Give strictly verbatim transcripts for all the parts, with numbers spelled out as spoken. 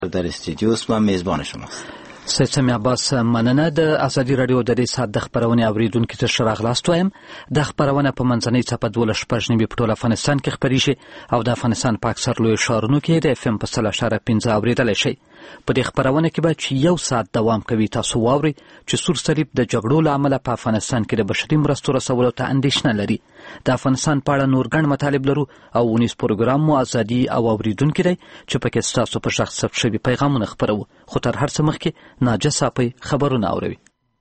در استودیو است و میزبان شماست. سید سمیع عباس، مننه. د ازادي رادیو د دې ساعت د خبرونې اوریدونکو ته ښه راغلاست وایم. د خبرونه په منځنۍ څپه دولس شپږ نوي په ټول افغانستان کې خپریږي او د افغانستان په اکثر لویو ښارونو کې د اف ام په سل اشاره پنځه اوریدلی شئ. په دې خبرونه کې به چې یو ساعت دوام کوي تاسو واورئ چې سور صلیب د جګړو له امله په افغانستان کې د بشري مرستو رسولو ته اندېښنه لري. د افغانستان په اړه نور ګڼ مطالب لرو او ونیز پروګرام مو ازادي او اوریدونکي دی چې پکې ستاسو په غږ ثبت شوي پیغامونه خپروو. خو تر هر څه مخکې ناجه صافی خبرونه اوروي.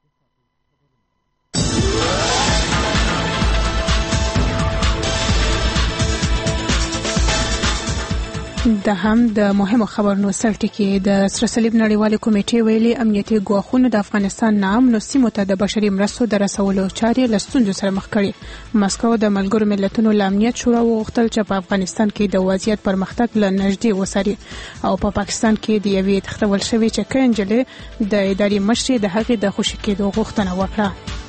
د هم د مهمو خبرونو سرټکی د سره صلیب نړیوالې کمیټې ویلي امنیتي ګواښونه د افغانستان نامنو سیمو ته د بشري مرستو د رسولو چارې له ستونزو سره مخ کړي. مسکو د ملګرو ملتونو له امنیت شورا وغوښتل چې په افغانستان کې د وضعیت پرمختګ له نږدې وڅاري او په پاکستان کې د یوې تختول شوې چکه نجلۍ د ادارې مشرې د هغې د خوشي کېدو غوښتنه وکړه.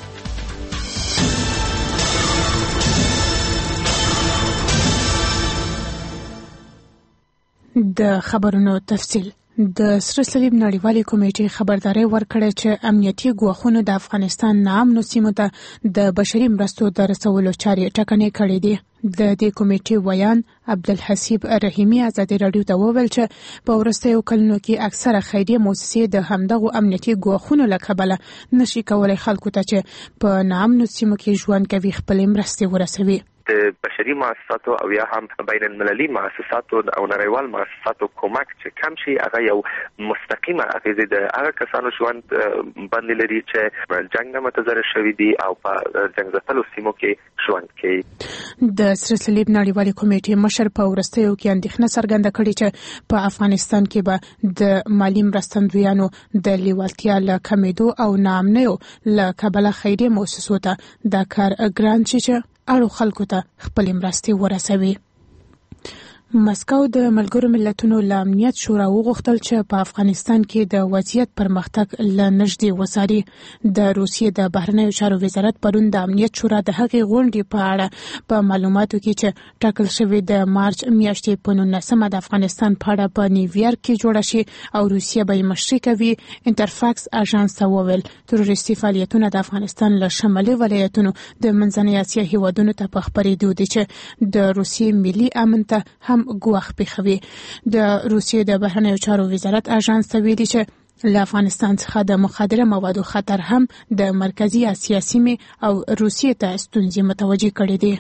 د خبرونو تفصیل. د سره صلیب نړیوالې کمیټې خبرداري ورکړه چې امنیتي ګواښونه د افغانستان نامنو سیمو ته د بشري مرستو د رسولو چارې ټکنۍ کړې دي. د دې کمیټې ویان عبدالحسیب رحیمی ازادي رادیو ته وویل چې په وروستیو کلونو کې اکثره خیریه مؤسسې د همدغو امنیتي ګواښونو له کبله نشي کولای خلکو ته چې په نامنو سیمو کې ژوند کوي خپلې مرستې ورسوي. د بشري مؤسساتو او یا هم بین المللي مؤسساتو او نړیوال مؤسساتو کومک چې کم شي هغه یو مستقیمه اغیزه د هغه کسانو ژوند باندې لري چې جنگ نه متضرر شوي دي او په جنگ زده‌لو سیمو کې ژوند کوي. د سره صلیب نړیوالې کمیټې مشر په وروستیو کې اندېښنه څرګنده کړې چې په افغانستان کې به د مالی مرستندویانو د لیوالتیا له کمېدو او ناامنیو له کبله خیریه مؤسسو ته دا کار ګران شي چې اړو خلکو ته خپل مرستې ورسوي. مسکو د ملګرو ملتونو له امنیت شورا وغوښتل چې په افغانستان کې د وضعیت پرمختګ له نږدې وڅاري. د روسیې د بهرنیو چارو وزارت پرون د امنیت شورا د هغې غونډې په اړه په معلوماتو کې چې ټاکل شوی د مارچ میاشتې په نولسمه د افغانستان په اړه په نیویارک کې جوړه شي او روسیه به یې مشري کوي. انټرفاکس اژانس ته وویل تروریستي فعالیتونه د افغانستان له شمالي ولایتونو د منځنۍ اسیا هیوادونو ته په خپرېدو دي چې د روسیې ملي امن ته هم ګواښ پېښوي. د روسیې د بهرنیو چارو وزارت اژانس ته ویلي چې له افغانستان څخه د مخدره موادو خطر هم د مرکزي اسیا سیمې او روسیې ته ستونزې متوجه کړې دي.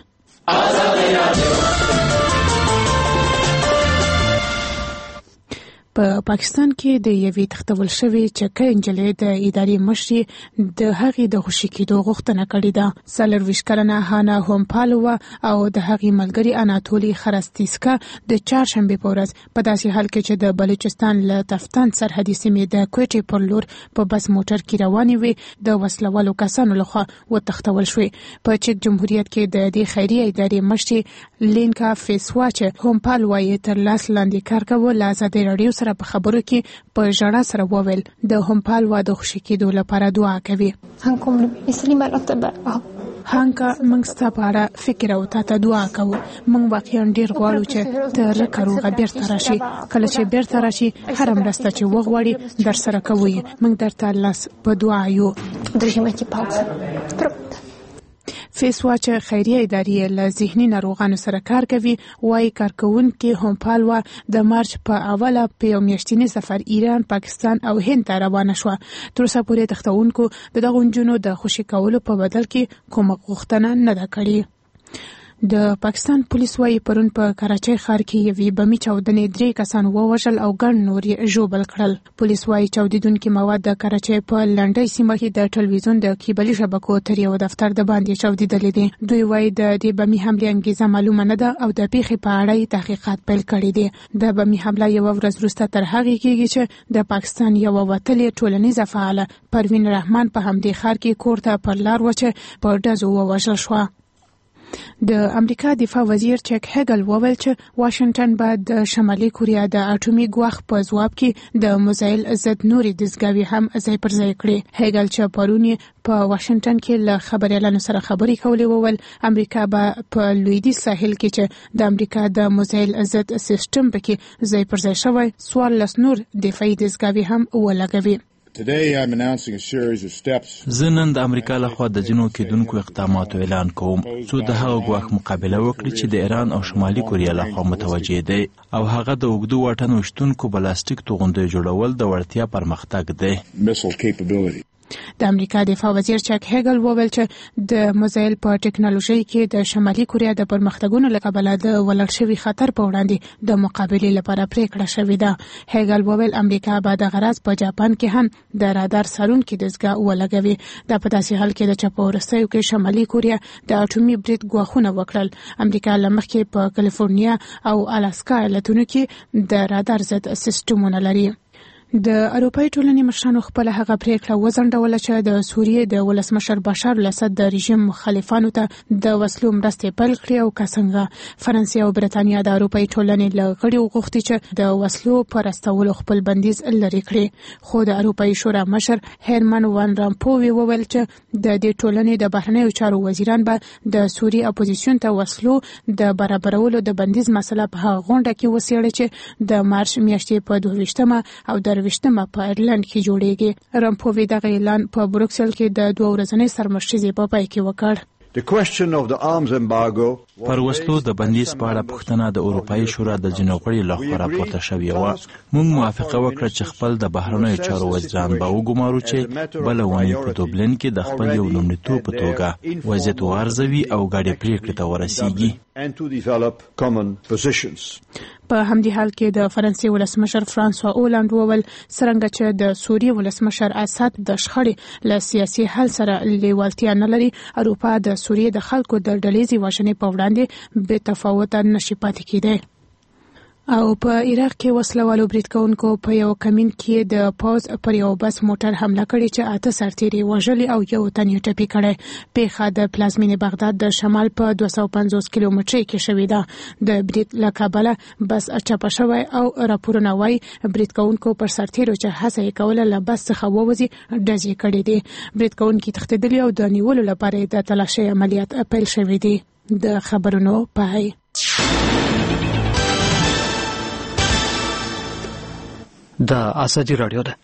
په پا پاکستان کې د یوې تختول شوې چکه نجلۍ د ادارې مشرې د هغې د خوشي کېدو غوښتنه کړې ده. څلرویشت کلنه هانا هومپالووا او د هغې ملګري اناتولي خرستیسکا د چهارشنبې په ورځ په داسې حال کې چې د بلوچستان له تفتان سرحدي سیمې د کوټې پر لور په بس موټر کې روانې وې د وسلوالو کسانو لخوا وتښتول شوې. په چک جمهوریت کې د دې خیریه ادارې مشرې لینکا فیسوا چې هومپالووا یې تر لاس لاندې کار کاوه له ازادي رادیو سره په خبرو کې په ژړا سره وویل د هومپالووا د خوشي کېدو لپاره دعا کوي. هانکا موږ ستا په اړه فکر او تاته دعا کوو. موږ واقعا ډېر غواړو چې ته رکه روغه بیرته راشي. کله چې بیرته راشي هره مرسته چې وغواړي در سره کوو. موږ درته لاس په دعا یو. فیسوا چې خیریه ادارې له ذهني ناروغانو سره کار کوي وايي کارکوونکي هومپالووا د مارچ په اوله په یو میاشتني سفر ایران، پاکستان او هند ته روانه شوه. تر اوسه پورې تښتونکو د دغو نجونو د خوشي کولو په بدل کې کومه غوښتنه نه ده کړې. د پاکستان پولیس وايي پرون په کراچۍ ښار کې یوې بمي چاودنې درې کسان ووژل او ګڼ نور یې ژوبل کړل. پولیس وايي چاودېدونکي مواد د کراچۍ په لنډۍ سیمه کې د ټلویزیون د کیبلي شبکو تر یو دفتر د باندې چاودېدلې دي. دوی وايي د دې بمي حملې انګیزه معلومه نه ده او د پیښې په اړه یې تحقیقات پیل کړي دي. د بمي حمله یوه ورځ وروسته تر هغې کېږي چې د پاکستان یوه وتلې ټولنیزه فعاله پروین رحمان په همدې ښار کې کور ته پر لار وه چې په ډزو ووژل شوه. د امریکا دفاع وزیر چک هګل وویل چې واشنگټن به د شمالي کوریا د اټومي ګواښ په ځواب کې د میزایل ضد نوري دزګاوي هم ځای پر ځای کړې. هګل چې پرونی په واشنگټن کې له خبريالانو سره خبرې کولې وویل امریکا به په لویدیځ ساحل کې چې د امریکا د میزایل ضد سیستم پکې ځای پر ځای شوی سوار لس نور دفاعي دزګاوي هم ولګوي. زه نن د امریکا لخوا د ځینو کېدونکو اقداماتو اعلان کوم څو د هغه ګواښ مقابله وکړي چې د ایران او شمالي کوریا لخوا متوجه دی او هغه د اوږدو واټن وشتونکو بلاستیک توغندیو جوړول د وړتیا پرمختګ دی. د امریکا دفاع وزیر چک هګل وویل چې د میزایل په ټکنالوژي کې د شمالي کوریا د پرمختګونو له کبله د ولړ شوي خطر په وړاندې د مقابلې لپاره پریکړه شوې ده. هګل وویل امریکا به د غرض په جاپان کې هم د رادار سارونکي دزګا ولګوي. دا په داسې حال کې د چپ ورستیو کې شمالي کوریا د اټومي برید ګواښونه وکړل. امریکا لمخکې په کالیفورنیا او الاسکا ایالتونو کې د رادار ضد سیستمونه لري. د اروپای ټولنې مشرانو خپل هغه پریکړه وځنډوله چې د سوریې د ولسمشر بشار الاسد د رژیم مخالفانو ته د وسلو مرستې پیل کړې او کسنګه فرانسې او برتانیا د اروپای ټولنې له غړي وغوښتي چې د وسلو پر استولو خپل بندیز لري کړي. خو د اروپای شورا مشر هرمن وان رامپوی وویل چې د دې ټولنې د بهرنیو چارو وزیران به د سوریې اپوزیسیون ته وسلو د برابرولو د بندیز مسله په هغه غونډه کې وڅېړي چې د مارچ میاشتې په دوه ویشتمه او د وشتمه په ایرلند کې جوړیږي. رامپوی دغه اعلان په بروکسل کې د دوه ورځنۍ سرمشرۍ په پای کې وکړ. پر وسلو د بندیز په اړه پوښتنه د اروپایي شورا د ځینو غړو لخوا راپورته شوې وه. موږ موافقه وکړه چې خپل د بهرنیو چارو وزیران به وګمارو چې بله اونۍ په دوبلین کې د خپل یو لومړیتوب په توګه وضعیت وارزوي او ګډې پریکړې ته ورسیږي. په همدې حال کې د فرانسې ولسمشر فرانسوا اولاند وویل څرنګه چې د سوریې ولسمشر اسد د شخړې له سیاسي حل سره لیوالتیا نه لري اروپا د سوریې د خلکو د ډلېزي وژنې په وړاندې بې تفاوته نشي پاتې کېدی. او په عراق کې وسلوالو برید کوونکو په یو کمین کې د پوز پر یو بس موټر حمله کړې چې اته سرتیري وژلي او یو تن یې ټپي کړی. پیښه د پلازمینې بغداد د شمال په دوه سوه پنځوس کیلومترۍ کې شوې ده. د برید له کبله بس چپه شوی او راپورونه وایي برید کوونکو پر سرتیرو چې هڅه یې کوله له بس څخه ووځي ډزې کړې دي. برید کوونکي تښتېدلي او د نیولو لپاره د تلاشۍ عملیات پیل شوي دي. د خبرونو پای. د ازادي رادیو ده.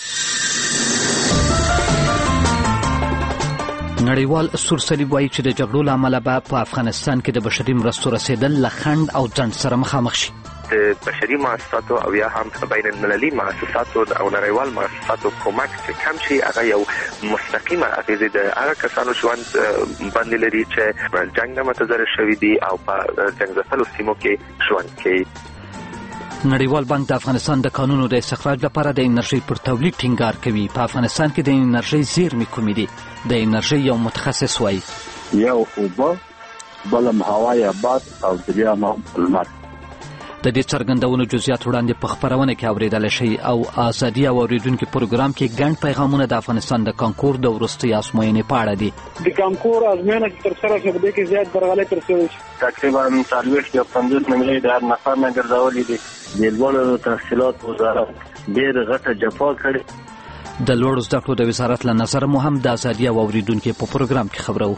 نړیوال سور صلیب وایي چې د جګړو له امله به په افغانستان کې د بشري مرستو رسیدل له خنډ او ځنډ سره مخامخ شي. د بشري مؤسساتو او یا هم بین المللي مؤسساتو او نړیوال مؤسساتو کومک چې کم شي هغه یو مستقیمه اغیزه ده هغه کسانو ژوند باندې لري چې جنگ نه متضرر شوي دي او په جنگ ځپلو سیمو کې ژوند کوي. نړیوال بانک د افغانستان د کانونو د استخراج لپاره د انرژي پر تولید ټینګار کوي. په افغانستان کې د انرژي زیرمې کومې دي؟ د انرژي یو متخصص وایي یو اوبه، بلم هوا یا باد او دریم لمر. د دې څرګندونو جزئیات وړاندې په خبرونه کې اوریدل شي او ازادي او اوریدونکو پروګرام کې ګڼ پیغامونه د افغانستان د کانکور د وروستي ازموینې په اړه دي. د کانکور ازموینه چې تر سره شوه د کې زیات درغلي تر شوه تقریبا څلوېښت یا پنځوس نمرې د هر نفر نه ګرځولې دي. د لوړو تحصیلات وزارت ډېر غټه جفا کړې. د لوړو زده کړو د وزارت له نظر مو هم د ازادي او اوریدونکو په پروګرام کې خبرو.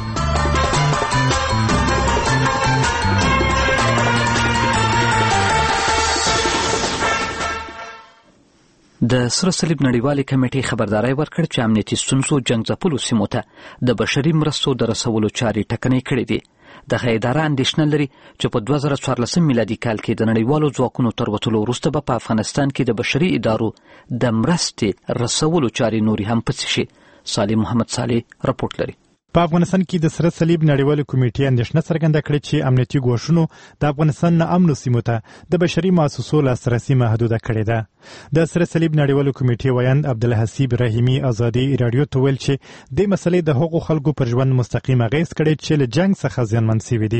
د سره صلیب نړیوالې کمیټې خبرداري ورکړ چې امنیتي ستونزو جنګ ځپلو سیمو ته د بشري مرستو د رسولو چارې ټکنۍ کړې دي. دغه اداره اندېښنه لري چې په دوه زره څوارلسم میلادي کال کې د نړیوالو ځواکونو تر وتلو وروسته به په افغانستان کې د بشري ادارو د مرستې رسولو چارې نورې هم پڅې شي. صالح محمد صالح راپورټ لري. په افغانستان کې د سره صلیب نړیوالې کمیټې اندېښنه څرګنده کړې چې امنیتي ګواښونو د افغانستان نه امنو سیمو ته د بشري مؤسسو لاسرسي محدوده کړې ده. د سره صلیب نړیوالې کمیټې ویاند عبدالحسیب رحیمي ازادي رادیو ته ویل چې د مسلې د حقوقو خلکو پر ژوند مستقیم اغېز کړی چې له جنگ څخه زیانمن شوي دي.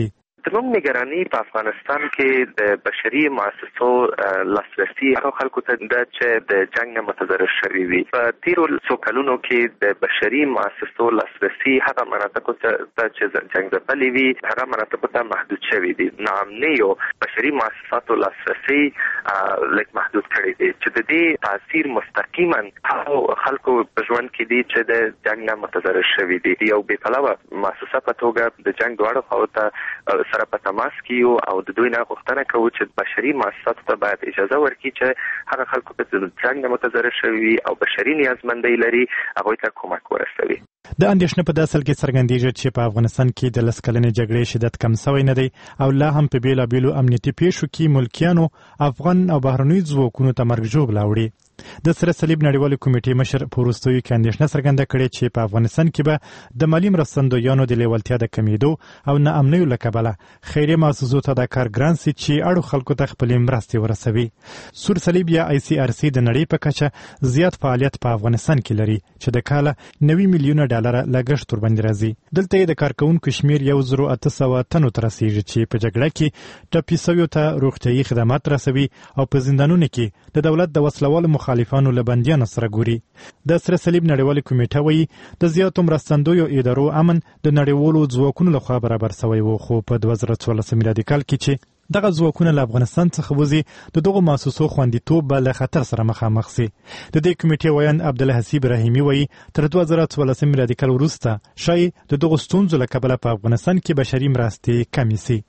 زموږ نگرانی په افغانستان کې د بشري مؤسسو لاسرسي هغه خلکو ته د چې د جنگ نه متضرر شوي وي. په تیرو څو کلونو کې د بشري مؤسسو لاسرسي هغه مناطقو ته چې جنگ ځپلي وي هغه مناطقو ته محدود شوي دي. ناامنیو بشري مؤسساتو لاسرسي لږ محدود کړی دی چې د دې تاثیر مستقیما هغه خلکو په ژوند کې دي چې د جنگ نه متضرر شوي دي. یو بې پلوه مؤسسه په توګه د جنگ دواړو خواو ته سره په تماس کې یو او د دوی نه غوښتنه کوو چې بشري مؤسساتو ته باید اجازه ورکړي چې هغه خلکو ته د جنگ نه متضرر شوي او بشري نیازمندۍ لري هغوی ته کومک ورسوي. د اندېښنې په دې اصل کې څرګندېږي چې په افغانستان کې د لس کلنې جګړې شدت کم شوی نه دی او لا هم په بېلابېلو امنیتي پیښو کې ملکیانو افغان او بهرنیو ځواکونو ته مرګ ژوبله وړي. د سره صلیب نړیوالې کمیټې مشر په وروستیو کې اندېښنه څرګنده کړې چې په افغانستان کې به د مالي مرستندویانو د لیوالتیا د کمیدو او ناامنیو له کبله خیریه مؤسسو ته دا کار ګران سي چې اړو خلکو ته خپلې مرستې ورسوي. سور صلیب یا آی سی آر سی د نړۍ په کچه زیات فعالیت په افغانستان کې لري چې د کاله نوي میلیونه ډالره لګښت ورباندې راځي. دلته یې د کارکوونکو شمیر یو زرو اته سوه تنو ته رسیږي چې په جګړه کې ټپي سویو ته روغتیايي خدمات رسوي او په زندانونو کې د دولت د وسلوالو مخالفانو له بندیانو سره ګوري. د سره صلیب نړیوالې کمیټه وایي د زیاتو مرستندویو ادارو امن د نړیوالو ځواکونو لخوا برابر شوی و خو په دوه زره څوارلسم میلادي کال کې چې دغه ځواکونه له افغانستان څخه وځي د دغو مؤسسو خوندیتوب به له خطر سره مخامخ سي. د دې کمیټې ویان عبدالحسیب رحیمي وایي تر دوه زره څوارلسم میلادي کال وروسته ښایي د دغو ستونزو له کبله په افغانستان کې بشري مرستې کمې سي.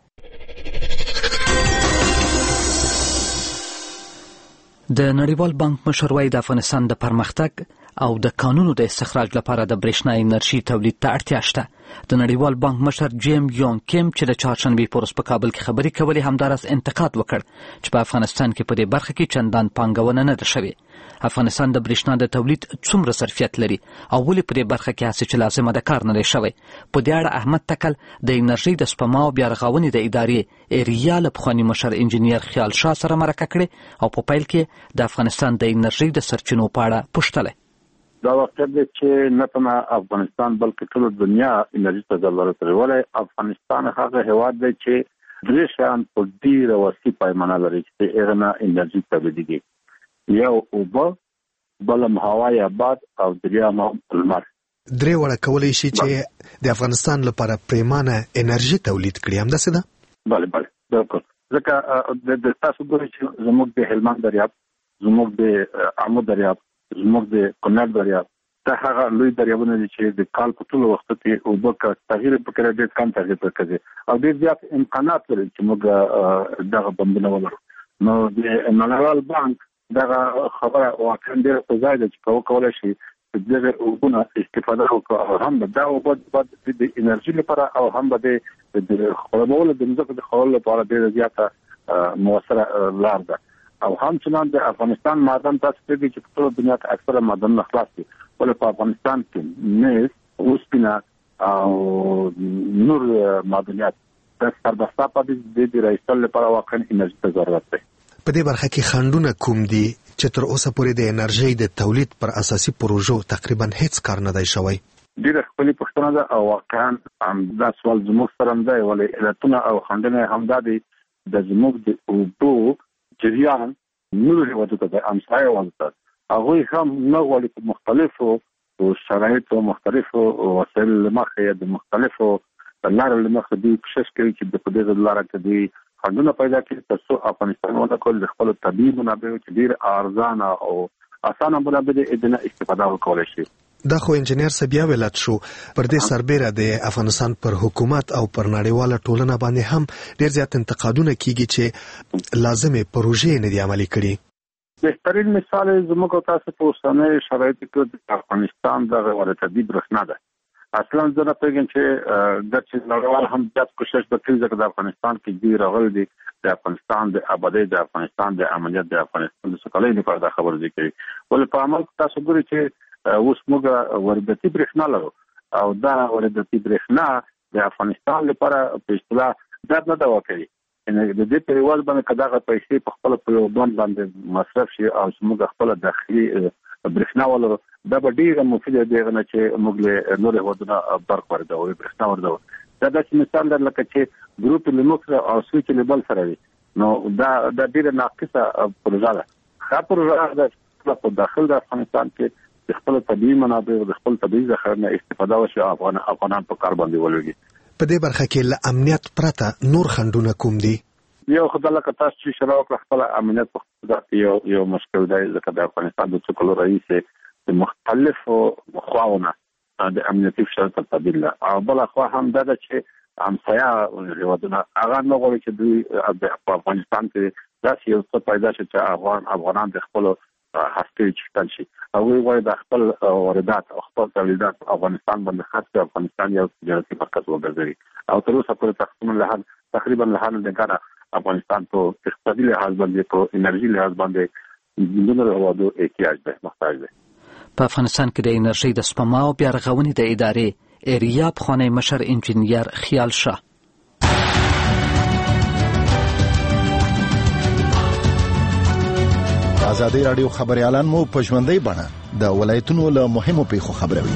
د نړیوال بانک مشر وايي د افغانستان د پرمختګ او د کانونو د استخراج لپاره د برېښنا انرژي تولید ته اړتیا شته. د نړیوال بانک مشر جیم یونګ کیم چې د چهارشنبې په ورځ په کابل کې خبرې کولې همداراز انتقاد وکړ چې په افغانستان کې په دې برخه کې چندان پانګونه نه ده شوې. افغانستان د برېښنا د تولید څومره ظرفیت لري او ولې په دې برخه کې هڅې چې لازمه ده کار نه دی شوی. په دې اړه احمد تکل د انرژي د سپما او بیا رغونې د ادارې ایریا له پخواني مشر انجینیر خیال شاه سره مرکه کړې او په پیل کې د افغانستان د انرژي د سرچینو په اړه پوښتله. دا وخت دی چې نه تنها افغانستان بلکې ټول دنیا انرژي ته ضرورت لري. ولې افغانستان هغه هیواد دی چې درې شیان په ډېره وسیع پیمانه لري چې هغه نه انرژي تولیدېږي. یو اوبه، بله هوا یا باد او دریم لمر. درې واړه کولی شي چې د افغانستان لپاره پریمانه انرژي تولید کړي. همداسې ده؟ بله بله بالکل. ځکه د تاسو ګورئ چې زموږ د هلمند دریاب، زموږ د آمو دریاب، زموږ د کونړ دریاب دا هغه لوی دریابونه دي چې د کال په ټولو وخت کې اوبه که تغییر پکې ډېر کم تغییر پکې او ډېر زیات امکانات لري چې موږ دغه بندونه ولرو. نو د نړیوال بانک دغه خبره واقعا ډېره په ځای ده چې وکولی شي چې دغه اوبونه استفاده وکړو او هم دا اوبه د انرژي لپاره او هم به د خړوبولو د ځمکې د خړولو لپاره ډېره زیاته مؤثره لار ده. او همچنان د افغانستان معدن تاسو ته دي چې په ټول دنیا کې اکثره معدنونه خلاص دي. ولې په افغانستان کې مس، اوسپنه او نور معدنیات د سربسته پاتې دي رایستل لپاره واقعا انرژي ته ضرورت دی. په دې برخه کې خنډونه کوم دي چې تر اوسه پورې د انرژي د تولید پر اساسي پروژو تقریبا هیڅ کار نه دی شوی؟ ډېره ښکلې پوښتنه ده او واقعا دا سوال زموږ سره هم دی. ولې علتونه او خنډونه همدا دي د زموږ د اوبو جریان نور هیوادونو ته همسایه هیوادونو ته هغوی هم نه غواړي په مختلفو شرایطو مختلفو وسایلو له مخې د مختلفو لارو له مخې دوی کوشش کوي چې په دې لاره کې دوی خنډونه پیدا کړي تر څو افغانستان ونکول د خپلو طبیعي منابعو چې ډېر ارزانه او اسانه منابع دي د نه استفاده وکولی شي. دا خو انجینیر سبیا ولات شو. پر دې سربېره د افغانستان پر حکومت او پر نړیواله ټولنه باندې هم ډېر زیات انتقادونه کیږي چې لازمې پروژې نه دي عملي کړي. بهترین مثال زموږ تاسو په اوسنۍ شرایطو کې د افغانستان د وارداتي برېښنا ده. اصلا زه نه پوهېږم چې دا چې نړیوال هم زیات کوشش وکړي ځکه د افغانستان کې دوی راغلي دي د افغانستان د ابادۍ، د افغانستان د امنیت، د افغانستان د سوکالۍ لپاره دا خبرې دي کوي. ولې په عمل کې تاسو ګورئ چې اوس موږ وارداتي برېښنا لرو او دا وارداتي برېښنا د افغانستان لپاره په اصطلاح درد نه ده ورکوي. یعنې د دې په رواج باندې که دغه پیسې په خپله په یو بند باندې مصرف شي او زموږ خپله داخلي برېښنا ولرو دا به ډېره مفیده دی هغه نه چې موږ له نورو هېوادونو برق واردوو، برېښنا واردوو. دا د مثال در لکه چې ګروپ لینوکس او سویچ لیبل سره وي نو دا د ډیره ناقصه پروژه ده. ښه پروژه ده په داخل د افغانستان کې د خپل طبيعي منابع او د خپل طبيعي ذخایر نه استفاده وشي افغان افغانان په کار باندې ولګي. په دې برخه کې له امنیت پرته نور خنډونه کوم دي؟ یو خدای له کتاس چې شراو کړ خپل امنیت په خپل یو یو مشکل دی ځکه د افغانستان د څکلو رئیس د مختلفو خواونه د امنیتي فشار په تبدیل او بل خو هم دا چې همسایا هیوادونه هغه نه غواړي چې دوی په افغانستان کې داسې یو څه پیدا شي چې افغان افغانان د خپل هسته چټل شي او وی وای د خپل واردات او خپل تولیدات افغانستان باندې خاصه افغانستان یو تجارتي مرکز وګرځي او تر اوسه پورې تقریبا له تقریبا له هغه دغه افغانستان په اقتصادي لحاظ باندې په انرژي لحاظ باندې دونه هوادو احتیاج ده محتاج ده. په افغانستان کې د انرژي د سپما او بیا رغونې د ادارې ایریاب خانه مشر انجنیر خیال شاه ازادي رادیو خبريالان مو په ژوندۍ بڼه د ولایتونو له مهمو پیښو خبروي.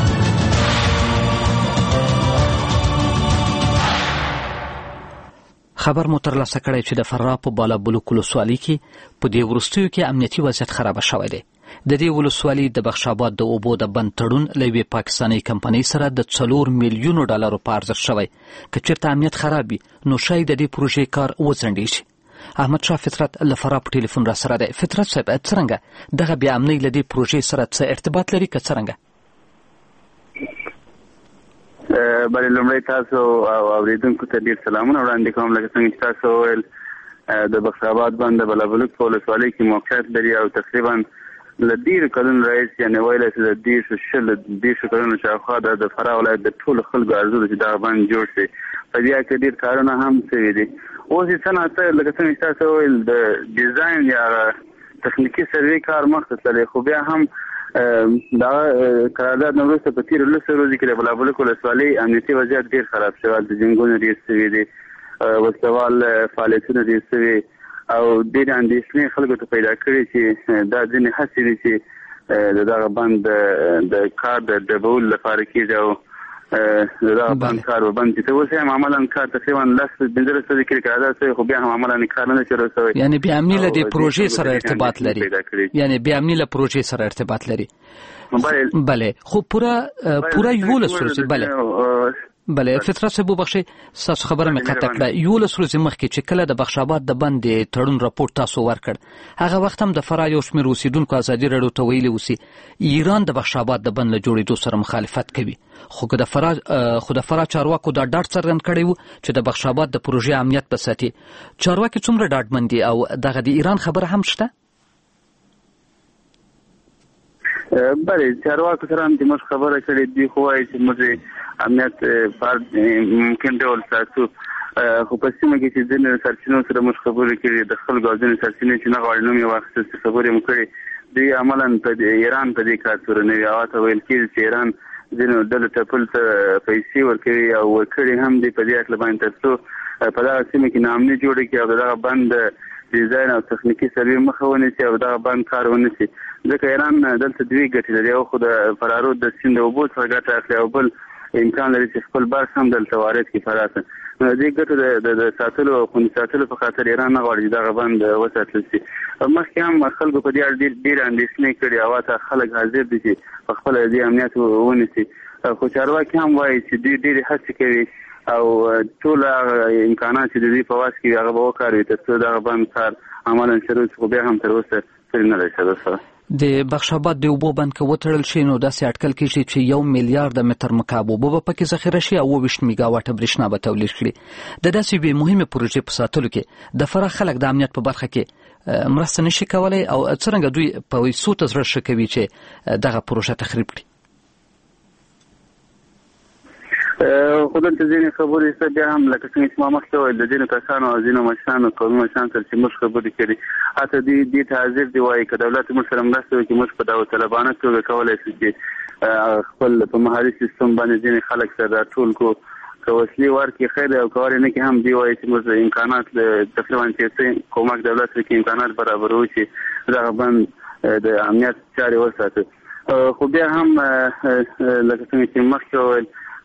خبر مو ترلاسه کړی چې د فراه په بالابلوک ولسوالۍ کې په دې وروستیو کې امنیتي وضعیت خراب شوی دی. د دې ولسوالۍ د بخشاباد د اوبو د بند تړون له یوې پاکستاني کمپنۍ سره د څلور میلیونو ډالرو په ارزښت شوی. که چېرته امنیت خراب وي نو شاید د دې پروژې کار وځنډېږي. احمد شاه فطرت له فراه په ټلیفون را سره دی. فطرت صاحب څرنګه دغه بې امنۍ له دې پروژې سره څه ارتباط لري که څرنګه؟ بله لومړی تاسو او اورېدونکو ته ډېر سلامونه وړاندې کوم. لکه څنګه چې تاسو وویل د بخشاباد بند د بالابلوک په ولسوالۍ کې موقعیت لري او تقریبا له ډېرو کلونو راهیسې یعنې ویلی شي د دېرشو شل دېرشو کلونو شاوخوا د فراه ولایت د ټولو خلکو ارزو ده چې دغه بند جوړ شي. په دې کې ډېر کارونه هم شوي دي. اوس یې څه ناڅه لکه څنګه چې تاسو وویل د ډیزاین یا تخنیکي سروې کار مخته تللی خو بیا هم دا قرارداد نه وروسته په تېرو لسو ورځو کې د بالابلوک ولسوالۍ امنیتي وضعیت ډېر خراب شوی. د جنګونو ډېر شوي دي، وسلوال فعالیتونه ډېر شوي او ډېرې اندېښنې خلکو ته پیدا کړي چې دا ځینې هڅې دي چې د دغه بند د کار د ډبولو لپاره کېږي او دغه بند کار به بند شي. ته اوس هم عملا کار تقریبا لس پنځلس ورځې کې قرارداد شوی خو بیا هم عملا کار نه شروع شوی. یعنې بې امني له دې پروژې سره ارتباط لري. یعنې بې امني له پروژې سره ارتباط لري. بله خو پوره پوره یولس ورځې بله بله فطرت صاحب وبخښئ ستاسو خبره مې قطع کړه. یولس ورځې مخکې چې کله د بخشاباد د بند د تړون راپورټ تاسو ورکړ هغه وخت هم د فراه یو شمېر اوسېدونکو ازادي راډیو ته ویلي اوسي ایران د بخشاباد د بند له جوړېدو سره مخالفت کوي. خو که د فراه خو د فراه چارواکو دا ډاډ څرګند کړی و چې د بخشاباد د پروژې امنیت به ساتي. چارواکي څومره ډاډمن دي او دغه د ایران خبره هم شته؟ بله چارواکو سره هم چې موږ خبره کړې دي خو وایي چې موږ امنیت په ممکن ډول ساتو. خو په سیمه کې چې ځینې سرچینو سره موږ خبرې کړې د خلکو او ځینې سرچینې چې نه غواړي نوم یې واخیستل چې خبرې مو کړې دوی عملا په ایران په دې کار سره نه وي. هغه ته ویل کېږي چې ایران ځینو ډلو ټپل ته پیسې ورکوي او ورکړې هم دي په دې هکله باندې تر څو په دغه سیمه کې ناامني جوړه کړي او دغه بند ډیزاین او تخنیکي سروې مخه ونیسي او دغه بند کار ونیسي. ځکه ایران دلته دوې ګټې لري. یو خو د فرارود د سیند د اوبو څخه ګټه اخلي او بل امکان لري چې خپل برس هم دلته وارد کړي فراه. نو دې ګټو د ساتلو او خوندي ساتلو په خاطر ایران نه غواړي چې دغه بند وساتل شي. مخکې هم خلکو په دې اړه ډېرې اندېښنې کړي او هغه خلک حاضر دي چې په خپله دې امنیت ونیسي. خو چارواکي هم وایي چې دوی ډېرې هڅې کوي او ټول هغه امکانات چې د دوی په واس کې هغه به وکاروي تر څو دغه بند کار عملا شروع شي. خو بیا هم تر اوسه پرې نه دی شروع شوی. د بخشاباد د اوبو بند که وتړل شي نو داسې اټکل کېږي چې یو میلیارډ متر مکعب اوبه به پکې ذخیره شي او اووه ویشت میګا واټه برېښنا به تولید کړي. د داسې یوې مهمې پروژې په ساتلو کې د فراه خلک د امنیت په برخه کې مرسته نشي کولی او څرنګه دوی په پیسو ته زړه ښه کوي چې دغه پروژه تخریب کړي؟ خو دلته ځینې خبرې شته بیا هم لکه څنګه چې ما مخکې وویل د ځینو کسانو او ځینو مشرانو قومي مشرانو سره چې موږ خبرې کړي حتی دوی دې ته حاضر دي وایي که دولت موږ سره مرسته وکړي موږ په داوطلبانه توګه کولی شو چې خپل په محلي سیستم باندې ځینې خلک سره راټول کړو که وسلې ورکړي خیر دی او که ورې نه کړي هم دوی وایي چې موږ امکانات تقریبا چې څه کومک دولت وکړي امکانات برابروو چې دغه بند د امنیت چارې وساتو. خو بیا هم لکه څنګه چې مخکې وویل د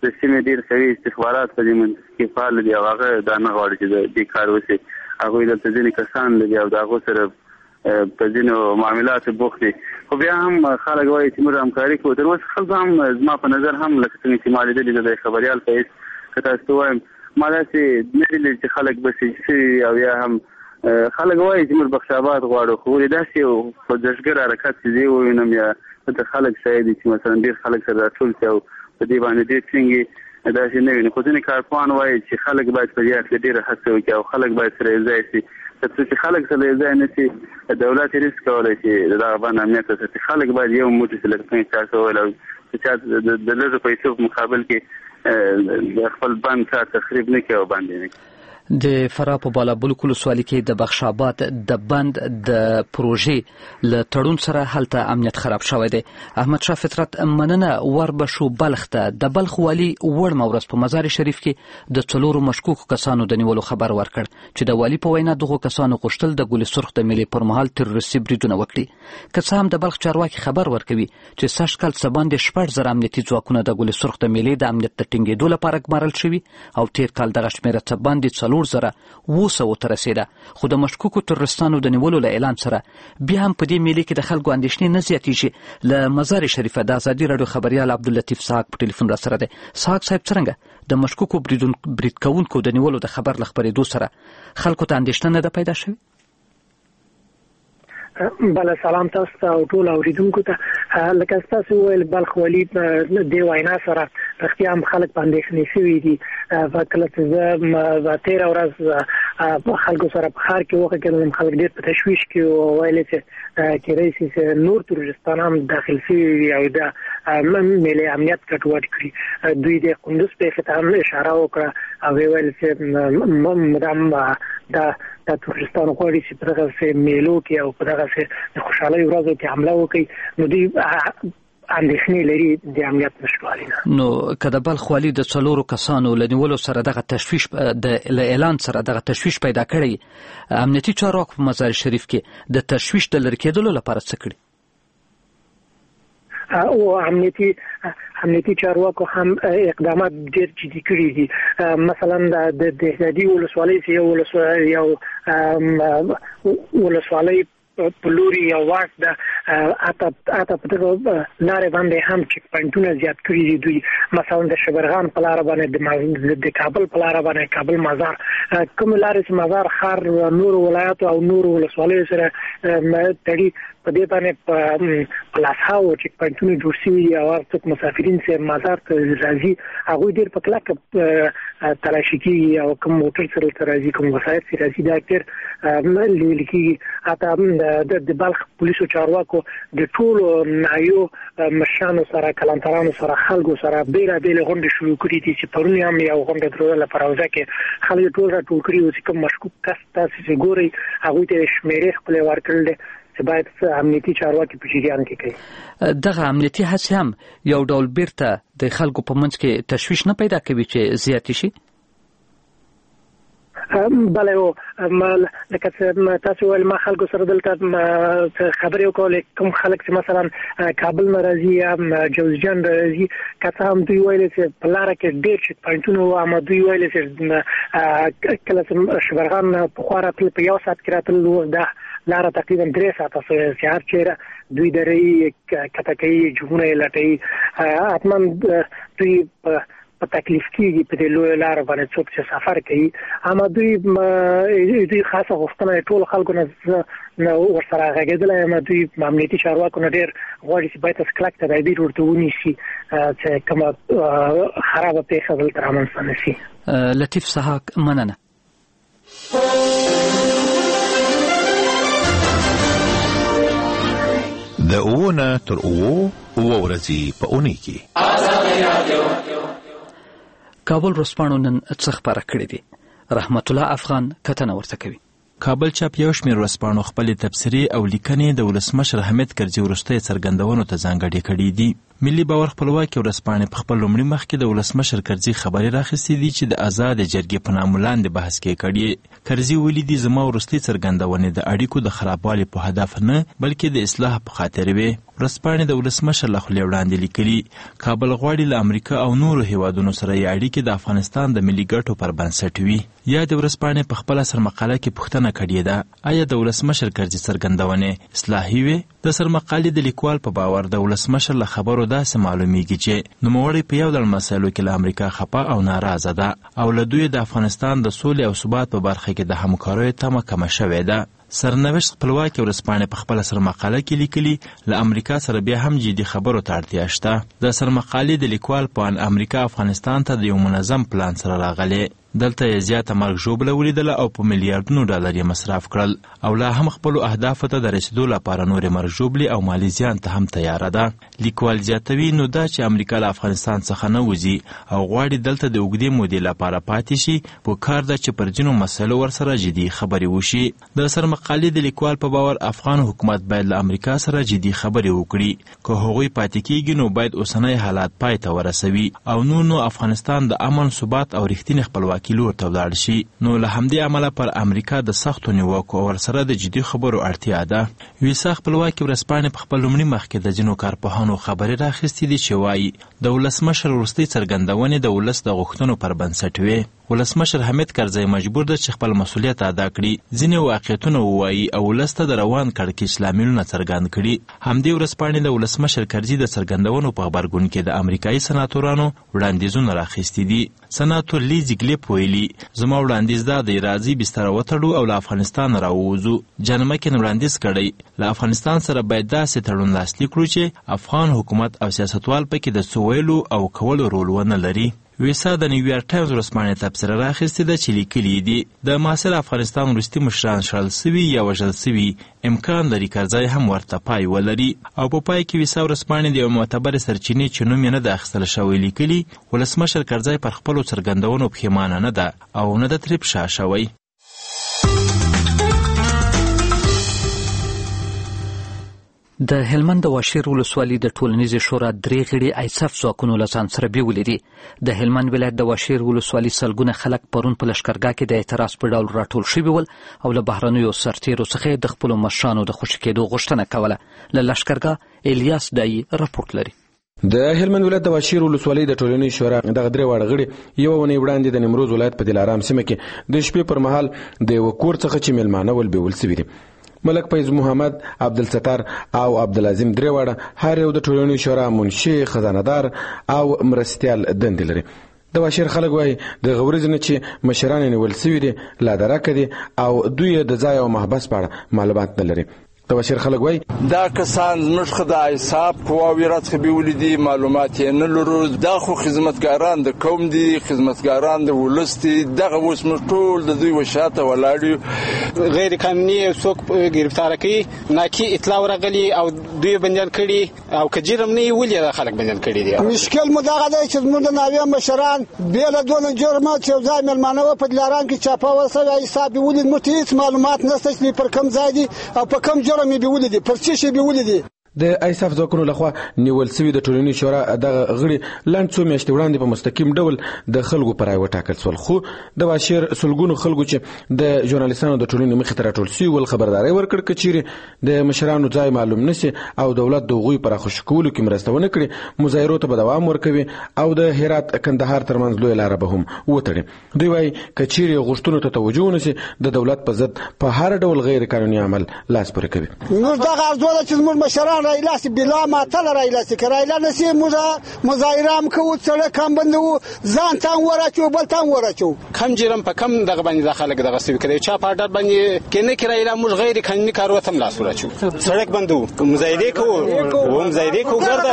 د سیمې ډېر قوي استخبارات په دې منځ کې فعال دي او هغه دا نه غواړي چې د دې کار وشي. هغوی دلته ځینې کسان لري او د هغو سره په ځینو معاملاتو بوخت دي. خو بیا هم خلک وایي چې موږ همکاري کوو. تر اوسه خلکو هم زما په نظر هم لکه څنګه چې ما لیدلي د خبریال په حیث که تاسو ته وایم ما داسې نه دي لیدلي چې خلک بسیج شوي او یا هم خلک وایي چې موږ بخش آباد غواړو. خو ولې داسې یو په دهشتګر حرکت چې زه ووینم یا دلته خلک شاید چې مثلا ډېر خلک سره راټول شي او په دې باندې ډېر ټینګې داسې نه وي. خو ځینې کارپوهان وایي چې خلک باید په دې هکله ډېره هڅه وکړي او خلک باید سره یو ځای شي. تر څو چې خلک سره یو ځای نه شي دولت یې رسک کولی چې د دغه باندې امنیت وساتي. خلک باید یو موټی شي لکه څنګه چې تاسو وویل او چې چا د لږو پیسو په مقابل کې د خپل بند چا تخریب نه کړي او بند یې نه کړي. د فراه په بالابلوک ولسوالۍ کې د بخش آباد د بند د پروژې له تړون سره هلته امنیت خراب شوی دی. احمد شاه فطرت مننه وربشو بلخ ته د بلخ والي وړ مورز په مزار شریف کې د څلورو مشکوکو کسانو د نیولو خبر ورکړ چې د والي په وینا دغه کسانو غوښتل د ګل سرخ د ملي پر مهال تروریستي بریدونه وکړي. که څه هم د بلخ چارواکي خبر ورکوي چې سږ کال څه باندې شپږ زره امنیتي ځواکونه د ګل سرخ د ملي د امنیت د ټینګېدو لپاره ګمارل شوي او تیر کال دغه شمېره څه باندې څلور زره اوه سوو ته رسیده. خو د مشکوکو تروریستانو د نیولو له اعلان سره بیا هم په دې میلې کې د خلکو اندېښنې نه زیاتېږي. له مزار شریفه د ازادي راډیو خبریال عبداللطیف سحاق په ټلیفون را سره دی. سحاق صاحب څرنګه د مشکوکو برید کوونکو د نیولو د خبر له خپرېدو سره خلکو ته اندېښنه نه ده پیدا شوې؟ بله سلام تاسو ته او ټول اوریدونکو ته. لکه تاسو ویل بلخ والي د وینا سره رښتیا هم خلک په اندېښنې شوي دي. کله چې زه تېره ورځ خلکو سره په ښار کې وکړم خلک ډېر په تشویش کې ویل چې کېدای شي چې نور تروریستان هم داخل شوي وي او د ملي امنیت ګډوډ کړي. دوی د قندوز پېښې ته هم اشاره وکړه او ویل چې مدام د د تروریستانو غواړي چې په دغه میلو کې او په دغه خوشحالۍ ورځو کې حمله وکړي. نو دوی اندېښنې لري د امنیت نشتوالي نه. نو که د بلخ والي د څلورو کسانو له نیولو سره دغه تشویش د اعلان سره دغه تشویش پیدا کړی، امنیتي چارواکو په مزار شریف کې د تشویش د لرې کېدلو لپاره څه کړي؟ او امنیتي امنیتي چارواکو هم اقدامات ډېر جدي کړي دي. مثلا د دهشتي ولسوالۍ یو ولسوالۍ یو ولسوالۍ په لوري یو واټ د اته اته په دغه لارې باندې هم چک پوینټونه زیات کړي دي. دوی مثلا د شبرغان په لار باندې د کابل په لار باندې کابل مزار کوم لارې چې مزار خار نور ولایت او نور ولسوالۍ سره تړي په دې باندې په لاسهاو چک پوینټونه جوړ شوي دي او څوک مسافرین چې مزار ته راځي هغوی ډېر په کلکه تلاشي کېږي او کوم موټر سره راځي کوم وسایل چې راځي دا ډېر لیدل کېږي. حتی د بلخ پولیسو چارواکو د ټولو نایو مشرانو سره کلانترانو سره خلکو سره بېلابېلې غونډې شروع کړي دي چې پرون هم یو غونډه درلوده په روضه کې خلک ټول راټول کړي وو چې کوم مشکوک کس تاسو چې ګورئ هغوی ته شمېرې خپلې ورکړل دي چې باید امنیتي چارواکي په جریان کې کوي. دغه امنیتي هڅې هم یو ډول بیرته د خلکو په منځ کې تشویش نه پیدا کوي چې زیاتې شي؟ بله او لکه تاسو ویل ما خلکو سره دلته خبرې وکړلې کوم خلک چې مثلا کابل نه راځي یا جوزجان راځي که څه هم دوی ویل چې په لاره کې ډېر چک پوینټونه وو اما دوی ویل چې کله چې شبرغان پخوا راتلل په یو ساعت کې راتلل وو دا لاره تقریبا درې ساعته شوې چې هر چېرې دوی درې کته کوي جوړونه یې لټوي. حتما دوی په تکلیف کېږي په دې لویه لاره باندې څوک چې سفر کوي اما دوی دوی خاصه غوښتنه ټول خلکو نه ورسره غږېدلی اما دوی امنیتي چارواکو نه ډېر غواړي چې باید کلک تدابیر ورته ونیسي چې کومه خرابه پېښه دلته رامنځته نه شي. لطیف سحاق مننه. د اوونه تر اوو اوه ورځې په اونۍ کې کابل ورځپاڼو نن څه خپاره کړي دي؟ رحمت الله افغان کتنه ورته کوي. کابل چاپ یو شمېر ورځپاڼو خپلې تبصرې او لیکنې د ولسمشر حامد کرزي وروستۍ څرګندونو ته ځانګړې کړي دي. ملي باور خپلواکي ورځپاڼې په خپل لومړي مخ کې د ولسمشر کرزي خبرې راخیستې دي چې د آزاد جرګې په نامه لاندې بحث کې کړي. کرزي ویلي دي زما وروستۍ څرګندونې د اړیکو د خرابوالي په هدف نه بلکې د اصلاح په خاطر وي. ورځپاڼې د ولسمشر له خولې وړاندې لیکلي کابل غواړي له امریکا او نورو هیوادونو سره یې اړیکې د افغانستان د ملي ګټو پر بنسټ وي. یا د ورځپاڼې په خپله سرمقاله کې پوښتنه کړې ده آیا د ولسمشر کرزي څرګندونې اصلاحي وې؟ د سرمقالې د لیکوال په باور د ولسمشر له خبرو داسې معلومیږي چې نوموړی په یو ډول مسایلو کې له امریکا خفه او ناراضه ده او له دوی د افغانستان د سولې او ثبات په برخه کې د همکاریو تمه کمه شوې ده. سرنوشت خپلواکي ورځپاڼې په خپله سرمقاله کې لیکلي له امریکا سره بیا هم جدي خبرو ته اړتیا شته. د سرمقالې د لیکوال په ان امریکا افغانستان ته د یو منظم پلان سره راغلی. دلته یې زیاته مرګ ژوبله ولیدله او په میلیارډونو ډالر یې مصرف کړل او لا هم خپلو اهدافو ته د رسیدو لپاره نورې مرګ ژوبلې او مالي زیان ته هم تیاره ده. لیکوال زیاتوي نو دا چې امریکا له افغانستان څخه نه وځي او غواړي دلته د اوږدې مودې لپاره پاتې شي، په کار ده چې پر ځینو مسایلو ورسره جدي خبرې وشي. د سرمقالې د لیکوال په باور افغان حکومت باید له امریکا سره جدي خبرې وکړي. که هغوی پاتې کیږي نو باید اوسنی حالات پای ته ورسوي او نور نو افغانستان د امن، ثبات او رښتینې خپلواکي لور ته ولاړ شي. نو له همدې عمله پر امریکا د سختو نیوکو او ورسره د جدي خبرو اړتیا ده. ویسا خپلواکي ورځپاڼې په خپل لومړي مخ کې د ځینو کارپوهانو خبرې راخیستې دي چې وایي د ولسمشر وروستۍ څرګندونې د ولس د غوښتنو پر بنسټ وې. ولسمشر حامد کرزی مجبور ده چې خپل مسؤلیت ادا کړي، ځینې واقعیتونه ووایي او ولس ته د روان کړکېچ لاملونه څرګند کړي. همدې ورځپاڼې د ولسمشر کرزي د څرګندونو په غبرګون کې د امریکایي سناتورانو وړاندیزونه راخیستي دي. سناتور لی زیګلیپ ویلي زما وړاندیز دا دی راځي بستره وتړو او له افغانستان راووځو. جان مکین وړاندیز کړی له افغانستان سره باید داسې تړون لاسلیک کړو چې افغان حکومت او سیاستوال پکې د څه ویلو او کولو رول ونه لري. ویسا د نیویارک ټایمز ورځپاڼې تبصره راخیستې ده چې لیکلي دي د معاصر افغانستان وروستي مشران شړل سوي یا وژل سوي، امکان لري کرزی هم ورته پای ولري. او په پای کې ویسا ورځپاڼې د یو معتبرې سرچینې چې نوم یې نه ده اخیستل شوی لیکلي ولسمشر کرزی پر خپلو څرګندونو پښیمانه نه ده او نه ده ترې پشا شوی. د هلمند د واشیر ولسوالۍ د ټولنیزې شورا درې غړي ایساف ځواکونو له ځان سره بیولې دي. د هلمند ولایت د واشیر ولسوالۍ سلګونه خلک پرون په لښکرګاه کې د اعتراض په ډول راټول شوي ول او له بهرنیو سرتیرو څخه د خپلو مشرانو د خوشي کېدو غوښتنه کوله. له لښکرګاه الیاس دایي رپورټ لري. د هلمند ولایت د واشیر ولسوالۍ د ټولنیزې شورا دغه درې واړه غړي یوه اونۍ وړاندې د نیمروز ولایت په دلارام سیمه کې د شپې پر مهال د یوه کور څخه چې میلمانه ول بیول سوي دي. ملک فیض محمد، عبدالستار او عبدالعظیم درې واړه هر یو د ټولنیزې شورا منشي، خزانهدار او مرستیال دندې لري. د واشیر خلک وایي د غورځ نه چې مشران یې نیول سوي دي لا درکه دي او دوی د ځای او محبس په اړه معلومات نه لري. د واشیر خلک وایي دا کسان زموږ د ایساف قواوې راڅخه بیولي دي، معلومات یې نه لرو. دا خو خدمتګاران د قوم دي، خدمتګاران د ولس دي. دغه اوس موږ ټول د دوی وشاته ولاړ یو. غیر قانوني څوک ګرفتاره کوي، ناکي اطلاع ورغلي او دوی بندیان کړي او که جرم نه وي ولې دا خلک بندیان کړي دي. مشکل مو دغه دی چې زموږ د ناوې مشران بې له دونه جرمه چې یو ځای میلمانه وه په دلارام کې چاپه ورسوي، ایساف یې ولید. موږ ته هېڅ معلومات نشته چې پر کوم ځای دي او په کوم جرم یې بیولي دي، پر څه شي بیولي دي. د ایساف ځواکونو لخوا نیول سوي د ټولنیزې شورا دغه غړي لنډ څو میاشتې وړاندې په مستقیم ډول د خلکو پر رایه وټاکل شول، خو د واشیر سلګونو خلکو چې د ژورنالیستانو د ټولنې مخې ته راټول سوي ول خبرداری ورکړ که چیرې د مشرانو ځای معلوم نشي او دولت د هغوی پر راخوشي کولو کې مرسته ونه کړي مظاهرو ته به دوام ورکوي او د هرات کندهار ترمنځ لویه لاره به هم وتړي. دوی وایي که چیرې غوښتنو ته توجه ونشي د دولت په ضد په هر ډول غیر قانوني عمل لاس پورې کوي. موږ دغه ارزو ده چې زموږ مشران رایلاسي بلا ماتل رایلاسي که رایلا نسي موږ مظاهره هم کوو، سړک هم بندوو، ځان ته هم ورچو، بل ته هم ورچو. کم جرم په کم دغه باندې دا خلک دغه سوي که د چا په اډر باندې کې نه کې رایلا موږ غیر قانوني کارو ته هم لاس ورچو، سړک بندوو، مظاهرې کوو او مظاهرې کوو ګرده.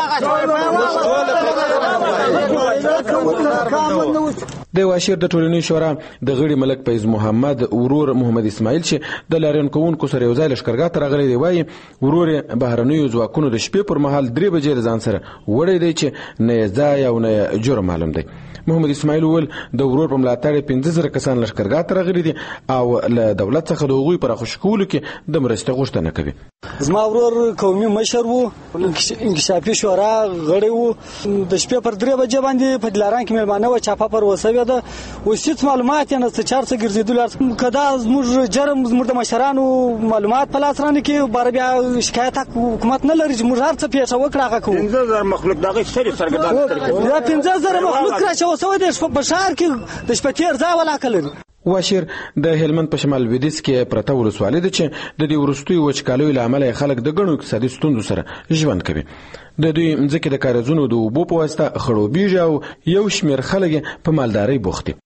د واشیر د ټولنیزې شورا د غړي ملک فیض محمد ورور محمد اسماعیل چې د لاریون کوونکو سره یو ځای لښکرګاه ته راغلی دی وایي ورور یې بهرنیو ځواکونو د شپې پر مهال درې بجې د ځان سره وړی دی چې نه یې ځای او نه جرم معلوم دی. محمد اسماعیل وویل د ورور په ملاتړ یې پنځه زره کسان لښکرګاه ته راغلي دي او له دولت څخه د هغوی په راخوشي کولو کې د مرستې غوښتنه کوي. زما ورور قومي مشر و، انکشافي شورا غړی و. د شپې پر درې بجې باندې په دلارام کې میلمانه وه، چاپه پر وسوې کړی ده اوس هیڅ معلومات یې نشته چې هر څه ګرځېدلي که دا زموږ جرم زموږ د مشرانو معلومات په لاس رانه کړي باره بیا شکایت حکومت نه لري چې موږ هر څه پیښه وکړه هغه کوو پنځه زره مخلوق د هغې سترې څرګندانې کړي دا پنځه زره مخلوق راچول سوی دی په ښار کې د شپې تېر ځای ولاکه لري. واشر د هلمند په شمال لویدیځ کې پرته ولسوالي ده چې د دې وروستیو وچکالیو له امله خلک د ګڼو اقتصادي ستونزو سره ژوند کوي. د دوی مځکې د کاریزونو د اوبو په واسطه خړوبېږي او یو شمېر خلک په مالدارۍ بوخت دي.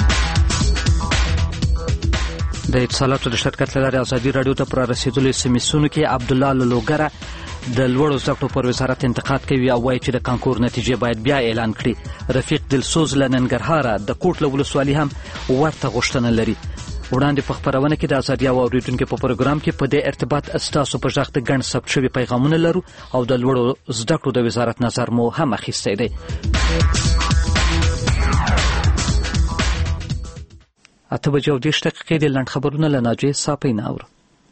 د اتصالاتو د شرکت له لارې ازادي راډیو ته پر رسیدلو سمیسونو کې عبدالله لوګره د لوړو زده کړو پر وزارت انتقاد کوي او وایي چې د کانکور نتیجې باید بیا اعلان کړي. رفیق دلسوز له ننګرهاره د کوټ له ولسوالي هم ورته غوښتنه لري. وړاندې په خپرونه کې د ازادي او اوریدونکو په پروګرام کې په دې ارتباط استاسو په ژغ د ګڼ ثبت شوي پیغامونه لرو او د لوړو زده کړو د وزارت نظر مو هم اخیستی دی. اته بجې او دېرش دقیقې د لنډ خبرونه له ناجیې صافۍ نه اورو.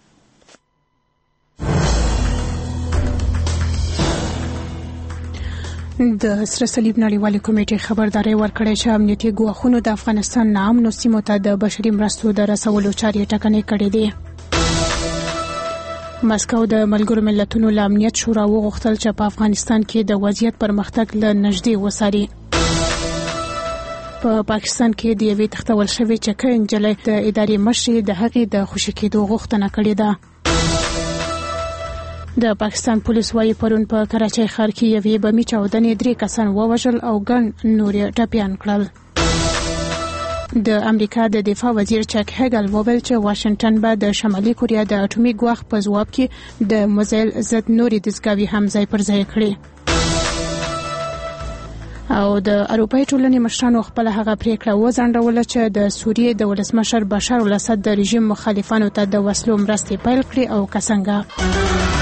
د سره صلیب نړیوالې کمیټې خبرداري ورکړې چې امنیتي ګواښونو د افغانستان نامنو سیمو ته د بشري مرستو د رسولو چارې ټکنۍ کړې دي. مسکو د ملګرو ملتونو له امنیت شورا وغوښتل چې په افغانستان کې د وضعیت پرمختګ له نږدې وڅاري. په پاکستان کې د یوې تختول شوې چکه نجلۍ د ادارې مشرې د هغې د خوشي کېدو غوښتنه کړې ده. د پاکستان پولیس وايي پرون په کراچۍ ښار کې یوې بمي چاودنې درې کسان ووژل او ګڼ نور یې ټپیان کړل. د امریکا د دفاع وزیر چک هګل وویل چې واشنگټن به د شمالي کوریا د اټومي ګواښ په ځواب کې د مزایل ضد نورې دستګاوې هم ځای پر ځای کړي. او د اروپای ټولنې مشرانو خپل هغه پریکړه وځنډوله چې د سوریې د ولسمشر بشار الاسد د رژیم مخالفانو ته د وسلو مرستې پیل کړي او کسنګه.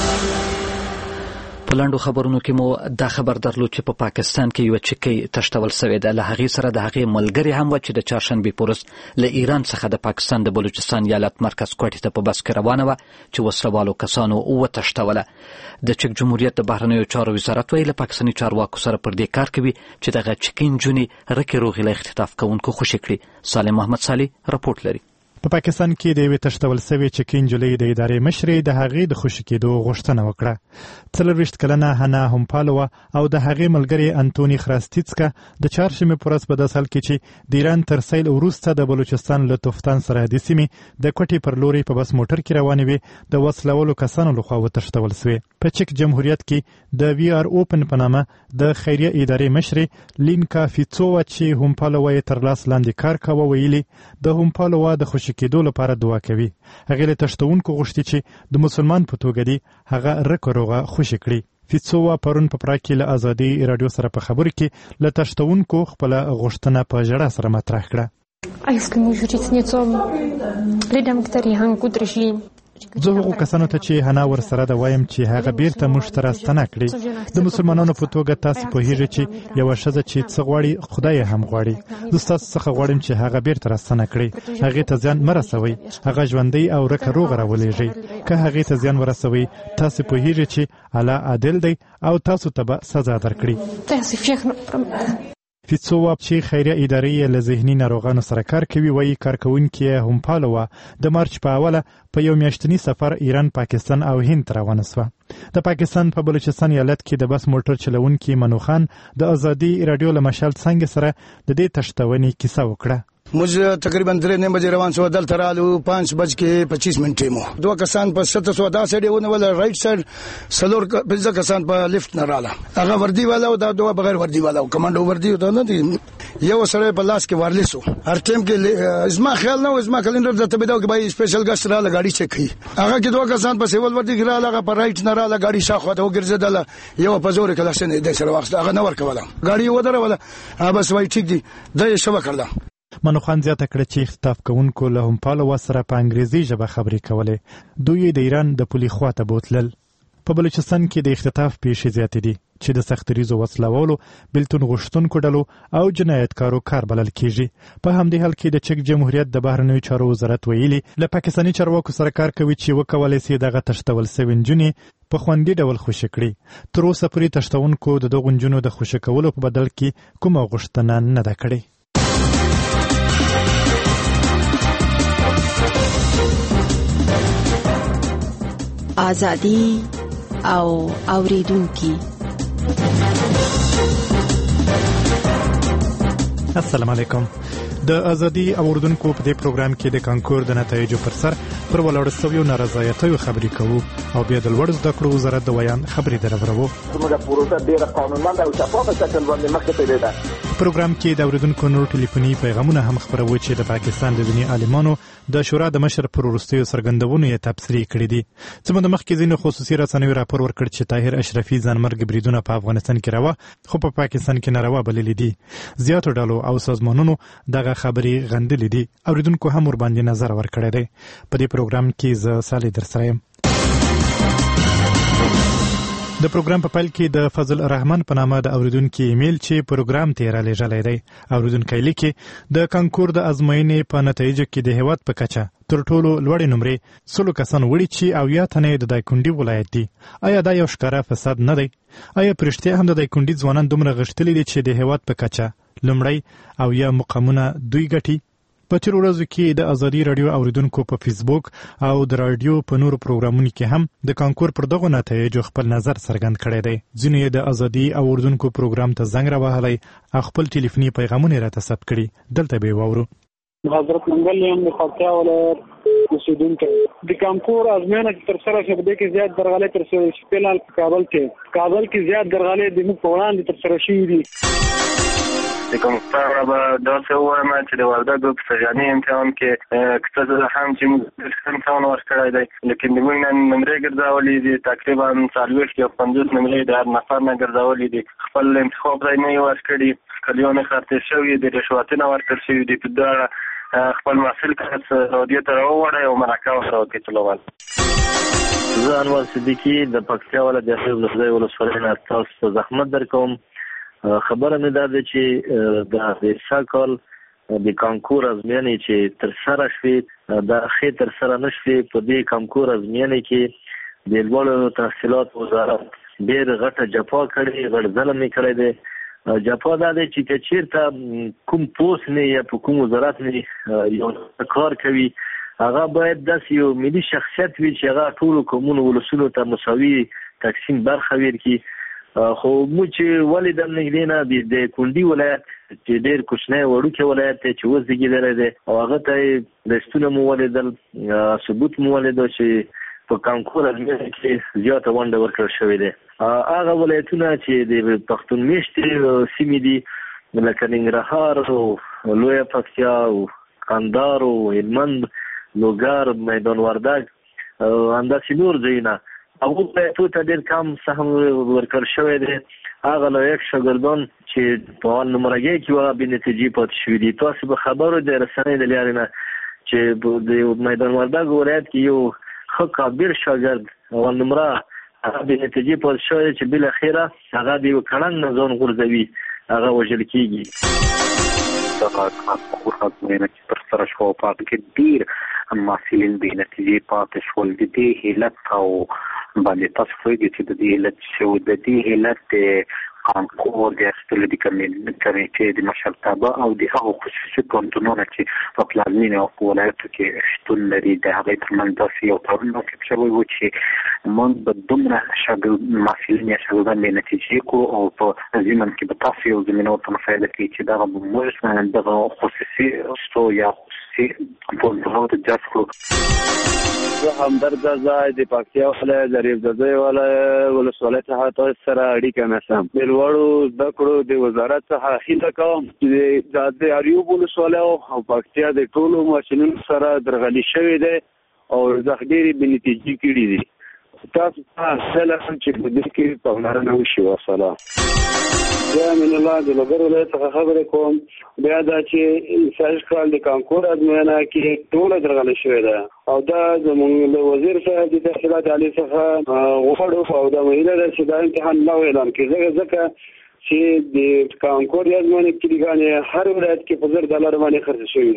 په لاندو خبرونو کې مو دا خبر درلود چې په پا پاکستان کې یو چکی تشتول شوې ده. له هغې سره د هغې ملګری هم و چې د چهارشنبې په ورځ له ایران څخه د پاکستان د بلوچستان ایالت مرکز کوټې ته په بس کې روانه وه چې وسلوالو کسانو وتښتوله. د چک جمهوریت د بهرنیو چارو وزارت وایي له پاکستاني چارواکو سره پر دې کار کوي چې دغه چکي نجونې رکې روغې له اختطاف کوونکو خوشي کړي. سالم محمد صالح راپورټ لري. په پاکستان کې د یوې تښتول شوې چکي نجلۍ د ادارې مشرې د هغې د خوشي کېدو غوښتنه وکړه. څلرویشت کلنه هنا همپالوه او د هغې ملګری انتوني خراستیڅکا د چهارشنبې په ورځ په داسې حال کې چې د ایران تر سیل وروسته د بلوچستان له توفتان سرحدي سیمې د کوټې پر لوري په بس موټر کې روانې وې د وسلوالو کسانو لخوا وتښتول شوې. په چک جمهوریت کې د وی آر اوپن په نامه د خیریه ادارې مشرې لینکا فیڅووا چې همپالوه یې تر لاس لاندې کار کاوه ویلي د همپالوه د خوشي کېدو لپاره دعا کوي. هغې له تښتونکو غوښتي چې د مسلمان په توګه دی هغه رکه روغه خوشي کړي. فیڅووا پرون په پراګ کې له ازادي رادیو سره په خبرو کې له تښتونکو خپله غوښتنه په ژړا سره مطرح کړه. A jestli můžu říct něco lidem, kteří Hanku drží. زه هغو کسانو ته چې حنا ورسره ده وایم چې هغه بیرته موږ ته راستنه کړي. د مسلمانانو په توګه تاسو پوهیږئ چې یوه ښځه چې څه غواړي خدای هم غواړي. زه ستاسو څخه غواړم چې هغه بیرته راستنه کړي. هغې ته زیان مه رسوئ. هغه ژوندۍ او رکه روغه راولېږئ. که هغې ته زیان ورسوئ تاسو پوهیږئ چې الله عادل دی او تاسو ته به سزا درکړي. فیڅووا چې خیریه ادارې له ذهني ناروغانو سره کار کوي وایي کارکوونکي همپالوه د مارچ په اوله په یو میاشتني سفر ایران، پاکستان او هند ته روانه شوه. د پاکستان په بلوچستان ایالت کې د بس موټر چلوونکي منوخان د ازادي رادیو له مشال څنګه سره د دې تښتونې کیسه وکړه. موږ تقریبا درې نیمه بجې روان شو، دلته رالو پنځه بج کې پچیس منټې مو دوه کسان په شته سو دا سړي ونول رائټ سایډ سلور پنځه کسان په لیفت نه رااله. هغه وردی والا او دا دوه بغیر وردی والا او کمانډو وردی ته نه دي. یو سره په لاس کې ورلیسو هر ټیم کې ازما خیال نه ازما کلندر ته بده کې بای سپیشل ګاست رااله گاډي چک کړي. هغه کې دوه کسان په سیول وردی کې رااله، هغه په رائټ نه رااله گاډي شاخه ته وګرځیدله. یو په زور کې لاسنه د سره واخله، هغه نه ورکوله گاډي ودروله. هغه بس وای ټیک دي دا شو کړل. منوخان زیاته کړه چې اختطاف کوونکو له همپالوه سره په انګریزي ژبه خبرې کولې. دوی د ایران د پولي خواته بوتلل. په بلوچستان کې د اختطاف پیښې زیاتې دي چې د سختریزو وسلوالو، بیلتون غوښتونکو ډلو او جنایتکارو کار بلل کیږي. په همدې حال کې د چک جمهوریت د بهرنیو چارو وزارت ویلي له پاکستاني چارواکو سره کار کوي چې وکولای شي دغه تښتول شوې نجونې په خوندي ډول خوشي کړي. تر اوسه پورې تښتونکو د دغو نجونو د خوشي کولو په بدل کې کومه غوښتنه نه ده کړې. ازادي او اوریدونکي. السلام علیکم. د ازادي اوریدونکو په دې پروګرام کې د کانکور د نتایجو پر سر پر ولاړ سویو نارضایتیو خبرې کوو او بیا د لوړ زده کړو وزارت د ویان خبرې درورو. موږ پروسه ډیره قانونمند او شفافه شکل باندې مخکې تللې ده. پروګرام کې د اوریدونکو نور ټلیفوني پیغامونه هم خبرو چې د پاکستان د دیني عالمانو د شورا د مشر پر وروستیو څرګندونو یې تبصرې کړې دي. څه د مخکې ځینو خصوصي رسنیو راپور ورکړ چې طاهر اشرفي ځانمرګ بریدونه په افغانستان کې روا خو په پاکستان کې ناروا بللې دي. زیاتو ډلو او سازمانونو دغه خبرې غندلې دي. اوریدونکو هم ور باندې نظر ورکړی دی. په دې پروګرام کې زه صالح درسره یم. د پروګرام په پیل کې د فضل الرحمن په نامه د اوریدونکو ایمیل چې پروګرام ته را لېږلی دی. اوریدونکی لیکي د کانکور د ازموینې په نتایجو کې د هیواد په کچه تر ټولو لوړې نمرې سلو کسان وړي چې اویا تنې د دایکنډي ولایت دي. آیا دا یو ښکاره فساد نه دی؟ آیا په رښتیا هم د دایکنډي ځوانان دومره غښتلي دي چې د هیواد په کچه لومړی او یا مقامونه دوی ګټي؟ په تیر ورځو کې د ازادي رادیو اوریدونکو په فیسبوک او د رادیو په نورو پروګرامونو کې هم د کانکور پر دغو نتایجو خپل نظر څرګند کړی دی. ځینو یې د ازادي اوریدونکو پروګرام ته زنګ راوهلی او خپل ټلیفوني پیغامونه راته ثبت کړي. دلته به واورو. حضرت منګل یم د پکتیا ولایت اوسیدونکی. د کانکور ازموینه چې ترسره شوه په دې کې زیات درغلۍ ترسره شوې. فلحال په کابل کې کابل کې زیات درغلۍ د موږ په وړاندې ترسره شوي دي. د کوم ستاره به داسې ووایم چې د وردګو په سجاني امتحان کې کته زه هم چې موږ امتحان ورکړی دی لیکن د موږ نه نمرې ګرځولې دي تقریبا څلوېښت یا پنځوس نمرې د هر نفر نه ګرځولې دي. خپل انتخاب ځای نه یې ورکړي. کلیونه خرڅې شوي دي. رشوتونه ورکړل شوي دي. په دغه خپل محصل کس رادیو ته راووړی او مرکه ورسره وکړي چلول. زه انور صدیقي د پکتیا ولایت د حفظ ولسوالۍ نه تاسو ته زحمت درکوم. خبره مې دا ده چې د ساکال د کانکور ازموینې چې ترسره شوې دا ښې ترسره نه شوې. په دې کانکور ازموینې کې د لوړو تحصیلاتو وزارت ډېر غټه جفا کړې، غټ ظلم یې کړی دی. جفا دا دی چې که چېرته کوم پوست نه یا په کوم وزارت نه یو کار کوي هغه باید داسې یو ملي شخصیت وي چې هغه ټولو قومونو ولسونو ته مساوي تقسیم برخه ورکړي. خو موږ چې ولیدل نږدې نه د کونډي ولایت چې ډېر کوچنی وړوکی ولایت دی چې اوس زیږېدلی دی او هغه ته یې رشتونه مو ولیدل، ثبوت مو ولیدل چې په کانکور ازموینه کې زیاته ونډه ورکړل شوې دی. هغه ولایتونه چې د پښتون میشتې سیمې دي لکه ننګرهار او لویه پکتیا او کندهار او هلمند، لوګر، میدان وردګ او همداسې نور ځایونه هغو ولایتو ته ډېر کم سهم ورکړل شوی دی. هغه لایق شاګردان چې په اول نمرګۍ کې وه بې نتیجې پاتې شوي دي. تاسو به خبرو د رسنۍ د لارې نه چې د میدان وردګ ولایت کې یو ښه کابر شاګرد اول نمره هغه بې نتیجې پاتې شوی چې بالاخره هغه د یو کړنګ نه ځان غورځوي، هغه وژل کېږي. دغه کانکور ازموینه چې ترسره شوه په هغه کې ډېر محصلین بې نتیجې پاتې شول. د دې علت او باندې تاسو پوهېږئ چې د دې علت شو د دې علت د کانکور د اخیستلو د کمیټې د مشرتابه او د هغو خصوصي پوهنتونونو چې په پلازمینې او په ولایتو کې شتون لري د هغې ترمنځ داسې یو تړون لاسلیک شوی و چې موږ به دومره محصلین یا شاګردان بې نتیجې کړو او په ضمن کې به تاسو یو زمینه ورته مساعده کړي چې دغه به موږ دغه خصوصي ستو یا خصوصي پوهنتونونو ته جذب کړو. زه همدرد ځای د پکتیا ولایت د ریفزۍ ولسوالۍ څخه تاسو سره اړیکه نیسم. د لوړو زده کړو د وزارت څخه هیله کوم چې د اریوب ولسوالۍ او پکتیا د ټولو ماشینونو سره درغلي شوې ده او ډېرې بې نتیجې کړي دي. تاسو ته هیله کوم چې په دې کې پاملرنه وشي. والسلام. زه امین الله د لوګر ولایت څخه خبرې کوم. بیا دا چې سږ کال د کانکور ازموینه کې ټوله درغلي شوې ده او دا زموږ د وزیر صاحب د تحصیلات عالي څخه غواړو او دا مهیله ده چې دا امتحان نو اعلان کړي ځکه چې د کانکور ازموینه کې هر ولایت کې په زر ډالر باندې خرڅ شوي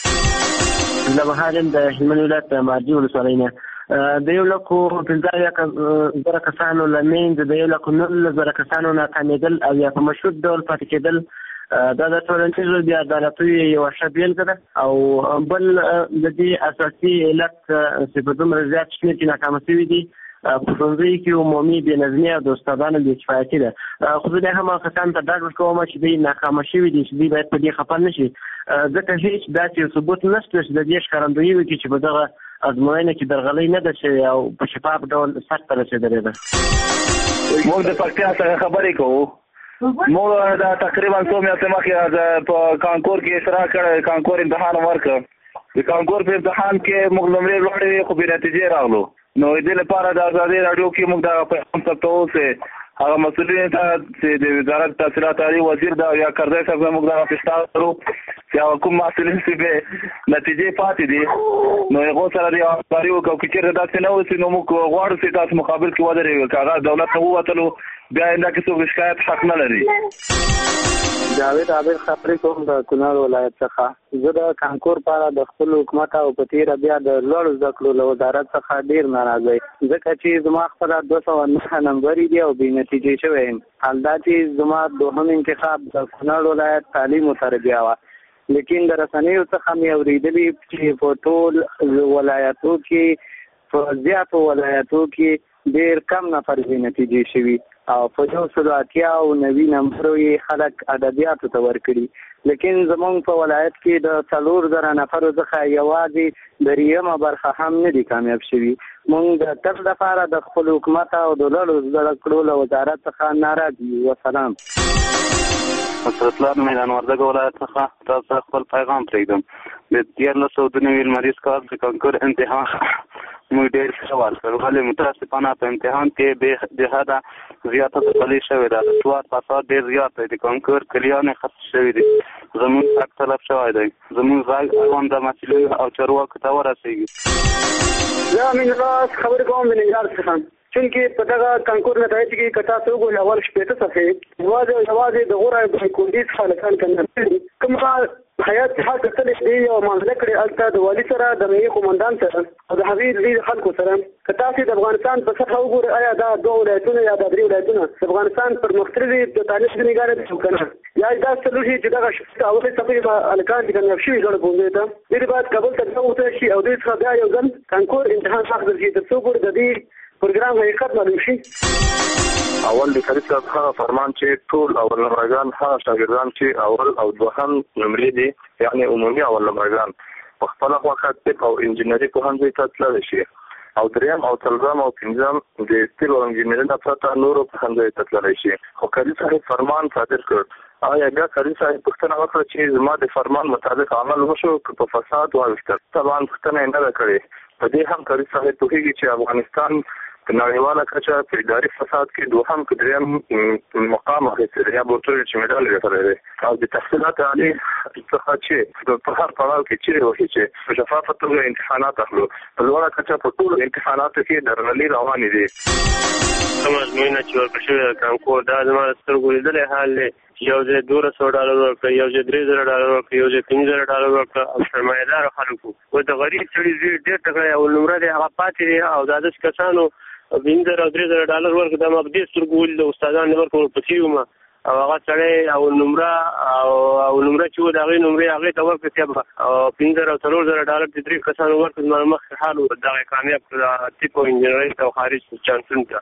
دي. د بهارم د هلمند ولایت مارجې ولسوالۍ نه د یو لکو پنځه زره کسانو له منځه د یو لکو نولس زره کسانو ناکامېدل او یا په مشروط ډول پاتې کېدل دا د ټولنیزو بې عدالتیو یوه ښه بېلګه ده او بل د دې اساسي علت چې په دومره زیات شمېر کې ناکامه شوي دي په ښوونځیو کې عمومي بې نظمي او د استادانو بې کفایتي ده. خو زه بیا هم هغه کسانو ته ډاډ ورکوم چې دوی ناکامه شوي دي، چې دوی باید په دې خفه نه شي، ځکه هېڅ داسې یو ثبوت نشته چې د دې ښکارندویي وکړي چې په دغه ازموینه کې درغلۍ نه ده شوې او په شفاف ډول سر ته رسېدلې ده. موږ د پکتیا څخه خبرې کوو. موږ دا تقریبا څو میاشتې مخکې په کانکور کې اشتراک کړی، کانکور امتحان ورکړ. د کانکور په امتحان کې موږ لومړی لوړې خو بې نتیجې راغلو. نو دې لپاره د ازادي راډیو کې موږ دا پیغام ثبتوو چې هغه مسؤلین ته چې د وزارت تحصیلات عالی وزیر دا یا کړدی صاحب موږ دا فشار ورو چې هغه کوم مسؤلین چې به نتیجې پاتې دي نو هغه سره دی همکاري وکړو. چې چېرته داسې نه وي نو موږ غواړو چې تاسو مقابل کې ودرېږو. که هغه دولت ته ووتلو بیا آینده کې څوک شکایت حق نه لري. جاوید عابد خبرې کوم د کونړ ولایت څخه. زه د کانکور په اړه د خپل حکومت او په تېره بیا د لوړو زده کړو له وزارت څخه ډېر ناراضه یم، ځکه چې زما خپله دوه سوه نهه نمبرې دي او بې نتیجې شوی یم. حال دا چې زما دوهم انتخاب د کونړ ولایت تعلیم و تربیه وه، لیکن د رسنیو څخه مې اورېدلي چې په ټول ولایتو کې په زیاتو ولایتو کې ډېر کم نفر بې نتیجې شوي او په یو سلو اتیا او نوي نمبرو یې خلک ادبیاتو ته ورکړي. لیکن زمونږ په ولایت کې د څلور زره نفرو څخه یوازې دریمه برخه هم نه دي کامیاب شوي. مونږ د تل لپاره د خپل حکومت او د لوړو زده کړو له وزارت څخه ناراض یو. وسلام. نصرت الله میدان وردګ ولایت څخه تاسو خپل پیغام پرېږدم. د دیارلس سوه دوه نوي لمریز کال د کانکور امتحان موږ ډېر ښه ورکړ، ولې متاسفانه په امتحان کې بې حده زیاته تقلي شوې ده. د سواد فساد ډېر زیات دی. د کانکور کلیان یې خرڅ شوي دي. زموږ حق طلب شوی دی. زموږ غږ اړوند مسؤلینو او چارواکو ته ورسېږي. زه امین الله خبرې کوم د ننګرهار څخه. چونکې په دغه کانکور نتایج کې که تاسو وګورئ اول شپېته صفحې یوازې او یوازې د غوره کندي څخه هلکان کندل دي. کومه حیات څخه کتلې دي او معامله کړې هلته د والي سره، د ملي قومندان سره او د هغې لوی خلکو سره. که تاسې د افغانستان په سطحه وګورئ آیا دا دوه ولایتونه یا دا درې ولایتونه د افغانستان پرمختللي د تعلیم د نګاره دي که نه، یا دا څلور شي چې دغه اولې صفحې به هلکان چې کامیاب شوي ګڼو ښوونځیو ته دوی باید کابل ته بیا وتلی شي او دوی څخه بیا یو ځل کانکور امتحان اخیستل شي تر څو پورې د دې پروګرام حقیقت معلوم شي. اول د کلیسا هغه فرمان چې ټول اول نمرګان هغه شاګردان چې اول او دوهم نمرې دي یعنی عمومي اول نمرګان په خپل وخت طب او انجینري پوهنځي ته تللی شي او دریم او څلورم او پنځم د طب او انجینري نه پرته نورو پوهنځیو ته تللی شي. خو کلیسا فرمان صادر کړ. آیا بیا کلیسا پوښتنه وکړه چې زما د فرمان مطابق عمل وشو که په فساد واوښتل؟ طبعا پوښتنه یې نه ده کړې. په دې هم کلیسا پوهېږي چې افغانستان په نړیواله کچه په اداري فساد کې دوهم که دریم مقام اخیستی دی یا بوتل چې مډال یې ګټلی دی. او د تحصیلات عالي څخه چې په هر پړاو کې چیرې وهي چې په شفافه توګه امتحانات اخلو. په لوړه کچه په ټولو امتحاناتو کې درغلي روانې دي. کومه ازموینه چې ورکړل شوې ده کانکور دا زما د سترګو لیدلی حال دی. یو ځای دولس سوه ډالر ورکړه، یو ځای درې زره ډالر ورکړه، یو ځای پنځه زره ډالر ورکړه او سرمایه‌دارو خلکو و د غریب سړي زوی ډېر تکړه او نمره دی هغه پاتې دی او دا داسې کسانو پنځه زره او درې زره ډالر ورکړه. دا ما په دې سترګو ولید استادان یې ورکړه ورپسې وم او هغه سړی او نمره او نمره چې و د هغې نمرې هغې ته ورکړه چې او پنځه زره او څلور زره ډالر چې درې کسانو ورکړه زما مخکې حال و دغه کامیاب کړه طب او انجینرۍ ته او خارج چانسون ته.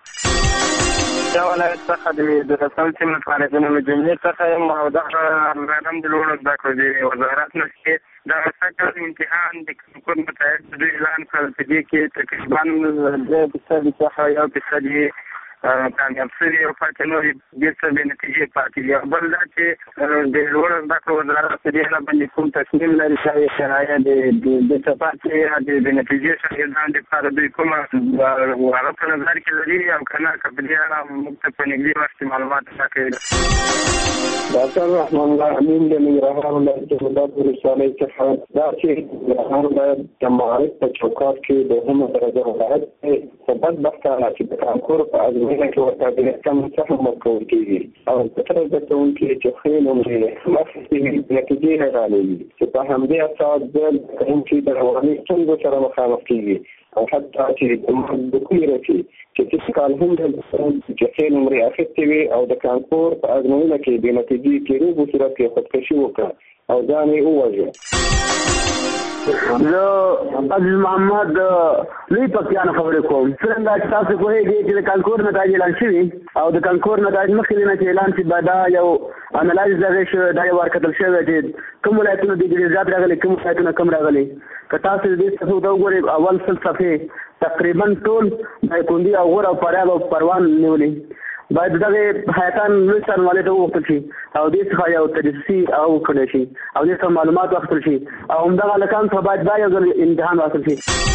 دا ولایت څخه د رسول سیمې فعالیتونو له جملې څخه یم او دغه هم د لوړو زده کړو د وزارت نه چې دغه سږ امتحان د کانکور نتایج دوی اعلان کړل. په دې کې تقریبا دوه فیصد څخه یو فیصد یې کامیاب شوي او پاتې نورې ډېر څه بې نتیجې پاتې دي. او بل دا چې د لوړو زده کړو وزارت په دې اړه باندې کوم تصمیم لري چې شرایط د څه پاتې یا د بې نتیجې شاګردانو دپاره دوی کومه هغه په نظر کې لري او که نه که په دې اړه موږ ته په نږدې وخت کې معلومات راکوي. ډاکټر رحمان الله امین د ننګرهار ولایت د مدد ولسوالۍ څخه دا چې ننګرهار ولایت د معارف په چوکاټ کې دوهمه درجه ولایت دی. خو بدبخته ده چې د کانکور په ازموینه کې ورته ډېر کم سهم ورکول کېږي او فکر زده کوونکي چې ښې نمرې هم اخیستې وي نتیجې نه رالېږي چې په همدې اساس زه کوونکي د رواني ستونزو سره مخامخ کېږي او حتی چې د مرګ د کومې رسي چې تېر کال هم د چې ښې نمرې اخیستې وي او د کانکور په ازموینه کې بې نتیجې کېدو په صورت کې خودکشي وکړه او ځان یې ووژه. زه عزیز محمد لوی پکتیا نه خبرې کوم. څنګه چې تاسو پوهېږئ چې د کانکور نتایج اعلان شوي او د کانکور نتایج مخکې نه چې اعلان شي دا یو انالایز دغه شوی دا یو ورکتل شوی چې کوم ولایتونه د ډېر زیات راغلي کوم ولایتونه کم راغلي. که تاسو دې څه ته وګورئ اول سل صفحې تقریبا ټول دایکندي او غور او فاریاب او پروان نیولي. باید دغه حیاتان لوی څارنوالۍ ته وغوښتل شي او دې څخه یو تجسسي او وکړی شي او دې څخه معلومات واخیستل شي او همدغه هلکانو څخه باید دا یو ځل امتحان واخیستل شي.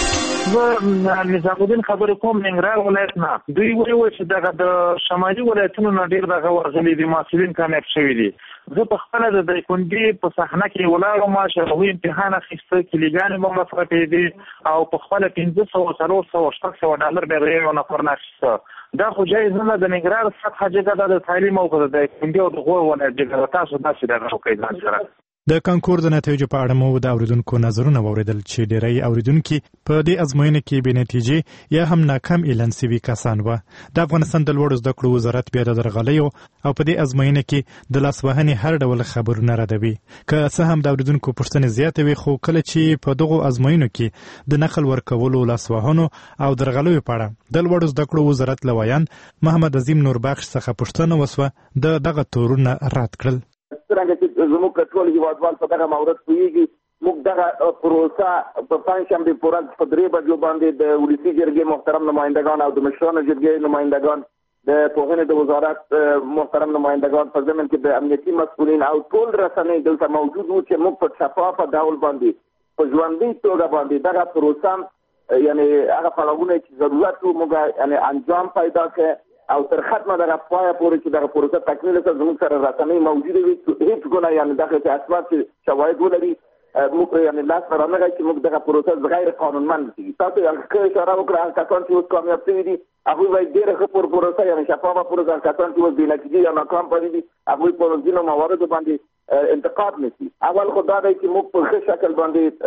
زه نظام الدین خبرې کوم ننګرهار ولایت نه. دوی ویل چې دغه د شمالي ولایتونو نه ډېر دغه ورغلي دي محصلین کامیاب شوي دي. زه په خپله د دایکندي په صحنه کې ولاړ وم چې هغوی امتحان اخیسته کلیګانې مو مصرف کېدې او په خپله پنځه سوه څلور سوه شپږ سوه ډالر بیا د یو نفر نه اخیسته. دا خو جایز نه ده. د ننګرهار سطحه جګه ده د تعلیم او د دایکندي او د غور ولایت جګه ده. تاسو داسې دغه وکړئ ځان سره. د کانکور د نتایجو په اړه مو د اوریدونکو نظرونه واوریدل چې ډیری اوریدونکي په دې ازموینه کې بې نتیجې یا هم ناکام اعلان سوي کسان وو. د افغانستان د لوړو زده کړو وزارت بیا د درغلیو او په دې ازموینه کې د لاسوهنې هر ډول خبرونه ردوي. که څه هم د اوریدونکو پوښتنې زیاتې وي خو کله چې په دغو ازموینو کې د نقل ورکولو لاسوهنو او درغلیو په اړه د لوړو زده کړو وزارت لویان محمد عظیم نوربخش څخه پوښتنه وسوه د دغه تورونه رد کړل. څنګه چې زموږ ټول هیوادوال په دغه مورد پوهېږي موږ دغه پروسه په پنجشنبې په ورځ په درې بجو باندې د ولسي جرګې محترم نمایندګان او د مشرانو جرګې نمایندګان د پوهنې د وزارت محترم نمایندګان په ضمن کې د امنیتي مسؤلین او ټول رسنۍ دلته موجود وو چې موږ په شفافه ډول باندې په ژوندۍ توګه باندې دغه پروسه یعنی هغه پړاوونه چې ضرورت وو موږ یعنی انجام پیدا کړ او تر ختمه دغه پایه پورې چې دغه پروسه تکمیل شي زموږ سره رسنۍ موجوده وي هیڅ ګناه یعنی دغه اسباب چې شواهد ولري موږ یعنی لاس رانغی چې موږ دغه پروسه غیر قانونمند دي. تاسو که اشاره وکړه کسان چې اوس کامیاب شوي دي هغوی باید ډېره ښه پر پروسه یعنی شفافه پروسه کسان چې اوس بې نتیجې یا ناکام پاتې دي هغوی په ځینو مواردو باندې انتقاد نیسي. اول خو دا دی چې موږ په ښه شکل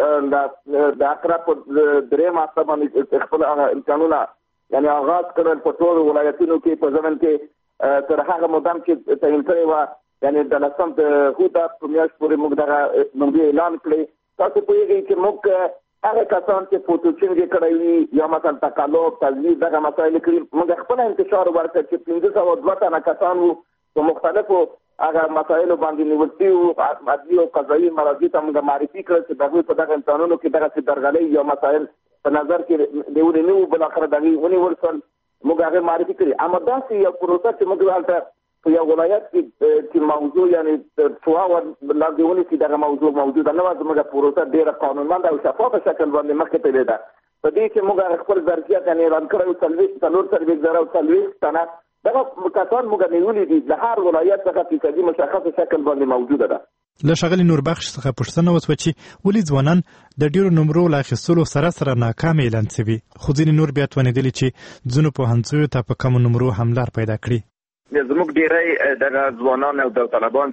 باندې د اقرب په درېیم هفته باندې خپل هغه امتحانونه یعنی آغاز کړل په ټولو ولایتونو کې په ضمن کې تر هغه مدام چې تعین کړی وه یعنی د لسم د هوده په میاشت پورې موږ دغه نمرې اعلان کړې. تاسو پوهېږئ چې موږ هغه کسان چې فوټوچینګ یې کړی وي یا مثلا تقلب تجویز دغه مسایل کړي موږ خپله انتشار ورکړ چې پنځه سوه دوه تنه کسان وو په مختلفو هغه مسایلو باندې نیول شوي وو. عدلي او قضایي مراجعو ته موږ معرفي کړل چې د هغوی په دغه امتحانونو کې دغسې درغلۍ یا مسایل په نظر کې نیولې نه وو بالاخره د هغې ونیول شول موږ هغې معرفي کړي. اما داسې یو پروسه چې موږ هلته په یو ولایت کې چې موضوع یعنې څوار لاندې ونیسي دغه موضوع موجوده نه وه. زموږ پروسه ډېره قانونمند او شفافه شکل باندې مخکې تللې ده. په دې کې موږ هغه خپل ظرفیت یعنې اعلان کړی وو څلوېښت څلور څلوېښت زره او څلوېښت تنه دغه کسان موږ نیولي دي له هر ولایت څخه فیصدي مشخص شکل باندې موجوده ده. له ښاغلي نوربخش څخه پوښتنه وسوه چې ولې ځوانان د ډېرو نمرو له اخیستلو سره سره ناکام اعلان شوي خو ځینې نور بیا توانېدلي چې ځینو پوهنځیو ته په کمو نمرو هم لار پیدا کړي. زموږ ډېری دغه ځوانان او داوطلبان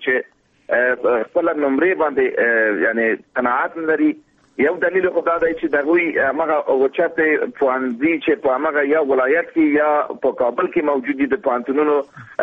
چې خپله نمرې باندې یعنې قناعت نه لري یو دلیل خو دا دی چې د هغوی همغه اوچتې پوهنځي چې په همغه یا ولایت کې یا په کابل کې موجود دي د پوهنتونونو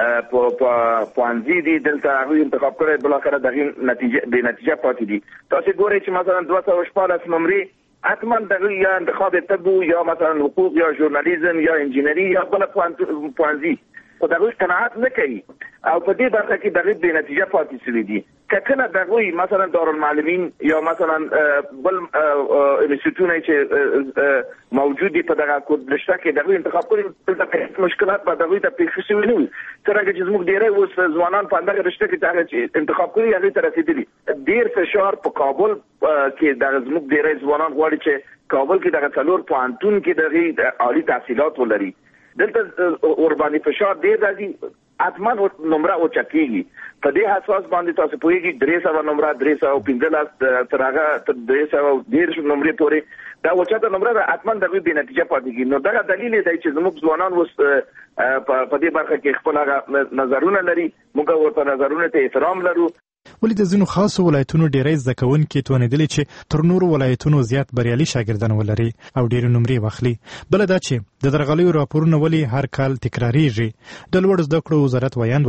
پوهنځي دي دلته هغوی انتخاب کړی بالاخره د هغې نتیجه بې نتیجه پاتې دي. تاسې ګورئ چې مثلا دوه سوه شپاړس نمرې حتما د هغوی یا انتخاب طب یا مثلا حقوق یا ژورنالیزم یا انجینري یا بله پوهنځي خو د هغوی قناعت نه کوي او په دې برخه کې د هغوی بې نتیجه پاتې شوي دي. که کله د هغوی مثلا دارالمعلمین یا مثلا بل انسټیټیوټونه چې موجود دي په دغه رشته کې د هغوی انتخاب کړي دلته مشکلات به د هغوی ته پېښ شوي نه وي. څرنګه چې زموږ ډېری اوس ځوانان په همدغه رشته کې هغه چې انتخاب کړي هغوی ته رسېدلي. ډېر فشار په کابل کې دغه زموږ ډېری ځوانان غواړي چې کابل کې دغه څلور پوهنتون کې د هغوی عالي تحصیلات ولري. دلته ورباندې فشار ډېر راځي حتما نمره اوچتېږي. په دې اساس باندې تاسو پوهېږئ درې سوه نمره درې سوه پنځلس تر هغه تر درې سوه دېرش نمرې پورې دا اوچته نمره ده حتما د هغوی بې نتیجه پاتې کېږي. نو دغه دلیل دی چې زموږ ځوانان اوس په دې برخه کې خپل هغه نظرونه لري موږ ورته نظرونو ته احترام لرو. ولې د ځینو خاصو ولایتونو ډیری زده کوونکي توانېدلي چې تر نورو ولایتونو زیات بریالي شاګردان ولري او ډېرې نمرې واخلي؟ بله دا چې د درغلیو راپورونه ولې هر کال تکراریږي؟ د لوړو زده کړو وزارت ویاند وایي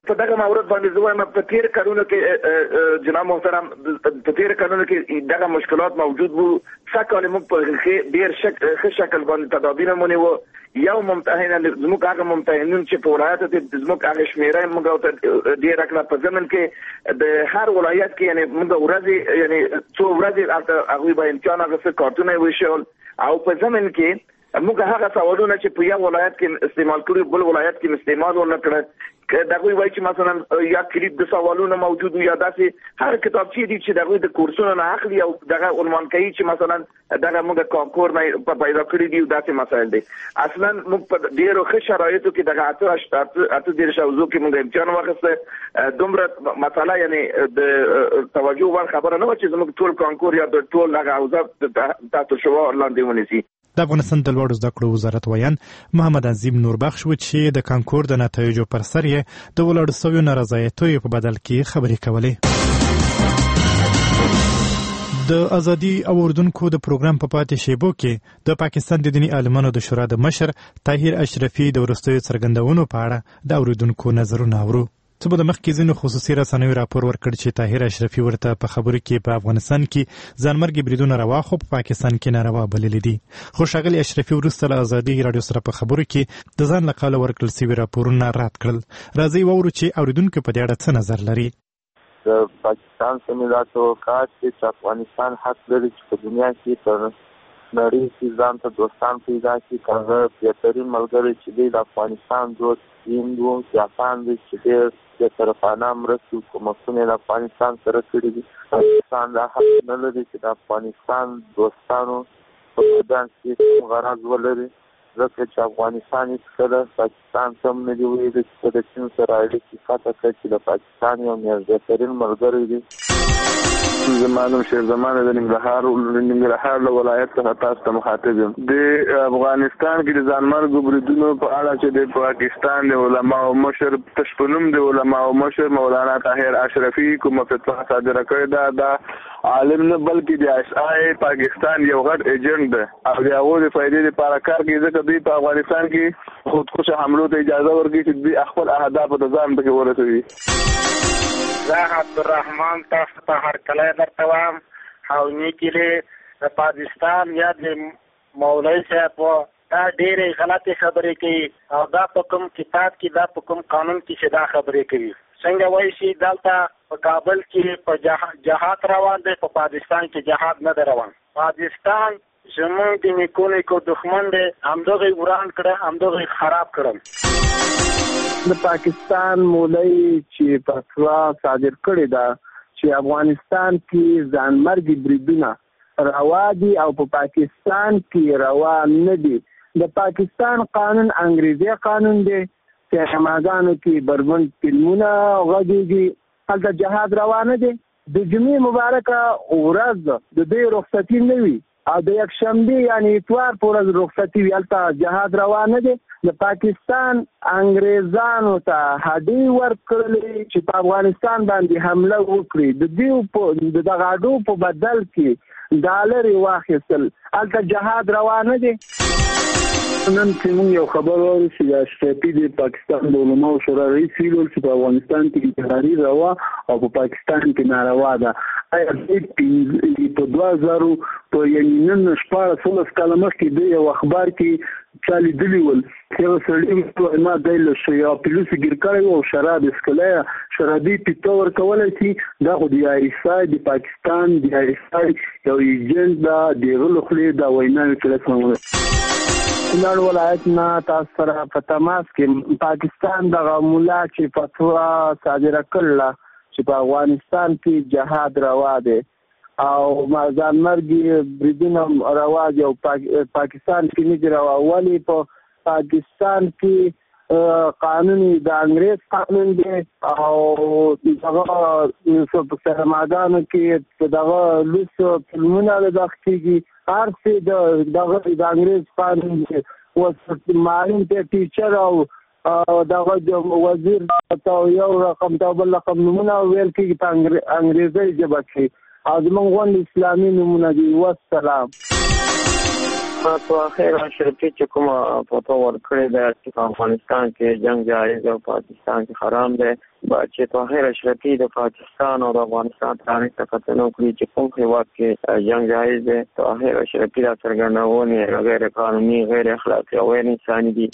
په دغه مورد باندې زه وایم په تیر کلونو کې جناب محترم په تیر کلونو کې دغه مشکلات موجود وو. سکه موږ په ډیر ښه شکل باندې تدابیر ونیوو. یو ممتحن زموږ هغه ممتحنین چې په ولایت کې زموږ هغه شمیره موږ ډیر کله په ضمن کې د هر ولایت کې یعنی موږ ورځي یعنی څو ورځې هغه به امتحان هغه کارتونه وشول او په ضمن کې موږ هغه سوالونه چې په یو ولایت کې استعمال کړي بل ولایت کې استعمال ورنکړي دغه وایي چې مثلا یا کلیپ د سوالونو موجود یا داسې هر کتابچې دي چې دغه د کورسونو نه اخلي او دغه عنوان کوي چې مثلا دغه موږ کانکور نه پیدا کړی دی داسې مسایل دي. اصلا موږ په ډیرو ښه شرایطو کې دغه اته اته ډیر شوزو کې موږ امتحان واخیسته. دومره مسله یعنی د توجه ور خبره نه و چې موږ ټول کانکور یا د ټول هغه اوزه تاسو شو لاندې ونیسي. د افغانستان د لوړو زده کړو وزارت ویان محمد عظیم نوربخش و چې د کانکور د نتایجو پر سر یې د ولاړو سویو نارضایتیو په بدل کې خبرې کولې. د ازادي اوردونکو د پروګرام په پاتې شیبو کې د پاکستان د دینی عالمانو د شورا د مشر طاهر اشرفي د وروستیو څرګندونو په اړه د اوریدونکو نظرونه اورو. څه به د مخکې ځینو خصوصي رسنیو راپور ورکړ چې طاهر اشرفي ورته په خبرو کې په افغانستان کې ځانمرګي بریدونه روا خو په پاکستان کې ناروا بللي دي. خو ښاغلي اشرفي وروسته له ازادي راډیو سره په خبرو کې د ځان له قوله ورکړل سوي راپورونه رد کړل. راځئ واورو چې اورېدونکي په دې اړه څه نظر لري. د پاکستان سمیلا توقعات چې افغانستان حق لري چې په دنیا کې تر نړۍ کې ځان ته دوستان پیدا کړي. هغه بهترین ملګری چې دی د افغانستان دوست هند و جاپان دی چې ډېر د طرفانه مرستې کومکونه د افغانستان سره کړي دي. پاکستان دا حق نه لري چې د افغانستان دوستانو په میدان کې غرض ولري ځکه چې افغانستان هېڅکله پاکستان ته هم نه دي ویلي چې د چین سره اړیکې قطع کړي چې د پاکستان یو بهترین ملګری دی. زما نوم شیر زمان د ننګرهار ننګرهار له ولایت څخه تاسو ته مخاطب یم. د افغانستان کې د ځانمرګو بریدونو په اړه چې د پاکستان د علماو مشر تشپنوم د علماو مشر مولانا طاهر اشرفي کومه فتوا صادره کړې ده دا عالم نه بلکې د اس آی پاکستان یو غټ ایجنټ ده او د هغو د فایدې لپاره کار کوي ځکه دوی په افغانستان کې خودکشه حملو ته اجازه ورکوي چې دوی خپل اهدافو ته ځان پکې ورسوي. زه عبدالرحمن تاسو ته هرکلی درته وایم او نیکې د پاکستان یا د مولوي صاحب دا ډېرې غلطې خبرې کوي او دا په کوم کتاب کې دا په کوم قانون کې چې دا خبرې کوي. څنګه وایي چې دلته په کابل کې په جهاد روان دی په پاکستان کې جهاد نه دی روان. پاکستان زموږ د نیکو نیکو دښمن دی همدغه وران کړه همدغه خراب کړل. د پاکستان مولوي چې فتوا صادر کړې ده چې افغانستان کې ځانمرګي بریدونه روا دي او په پاکستان کې روا نه دي. د پاکستان قانون انګریزي قانون دی چې سماګانو کې بربند فلمونه غږیږي هلته جهاد روا نه دی. د جمعې مبارکه ورځ د دې رخصتي نه وي او د یک شنبه یعنی اتوار پر ورځ رخصتي وي هلته جهاد روا نه دی. د پاکستان انګریزانو ته هډې ورکړلې چې په افغانستان باندې حمله وکړي د دې په د دغه هډو په بدل کې ډالر واخیستل هلته جهاد روا نه دی. نن چې موږ یو خبر واورو چې اشرفي د پاکستان د علماو شورا رئیس ویلي چې په افغانستان کې انتحاري روا او په پاکستان کې ناروا ده. آیا دې په دوه زرو په یعنې نن شپاړس اوولس کاله مخکې د یو اخبار کې چا لیدلي ول یو سړي ما دی له شیا پیلوسي ګیر کړی او شراب څښلی شرابي پیته ورکولی شي دا خو د آیسای د پاکستان د آیسای یو ایجنټ ده د هغه له خولې دا ویناوې کړی. کونړ ولایت نه تاسو سره په تماس کې پاکستان دغه مولا چې فتوا صادره کړله چې په افغانستان کې جهاد روا دی او ځانمرګي بریدونه روا دي او پاکستان کې نه دي روا. ولې په پاکستان کې قانون د انګریز قانون دی او دغه سرماګانو کې دغه لوس فلمونه دغه کېږي هر څه د دغه د انګریز قانون کې و معلوم ته ټیچر او دغه وزیر ته یو رقم ته بل رقم نمونه ویل کېږي په انګریزي ژبه کې او زموږ غونډې اسلامي نمونه دي. والسلام. په اخر اشرفي چې کومه فتوا ورکړې ده چې په افغانستان کې جنګ جایز او پاکستان کې حرام دی چې طاهر اشرفي د پاکستان او د افغانستان تاریخ ته کتنه وکړي چې کوم هېواد کې جنګ جایز دی. طاهر اشرفي دا څرګندونې غیر قانوني، غیر اخلاقي او غیر انساني دي.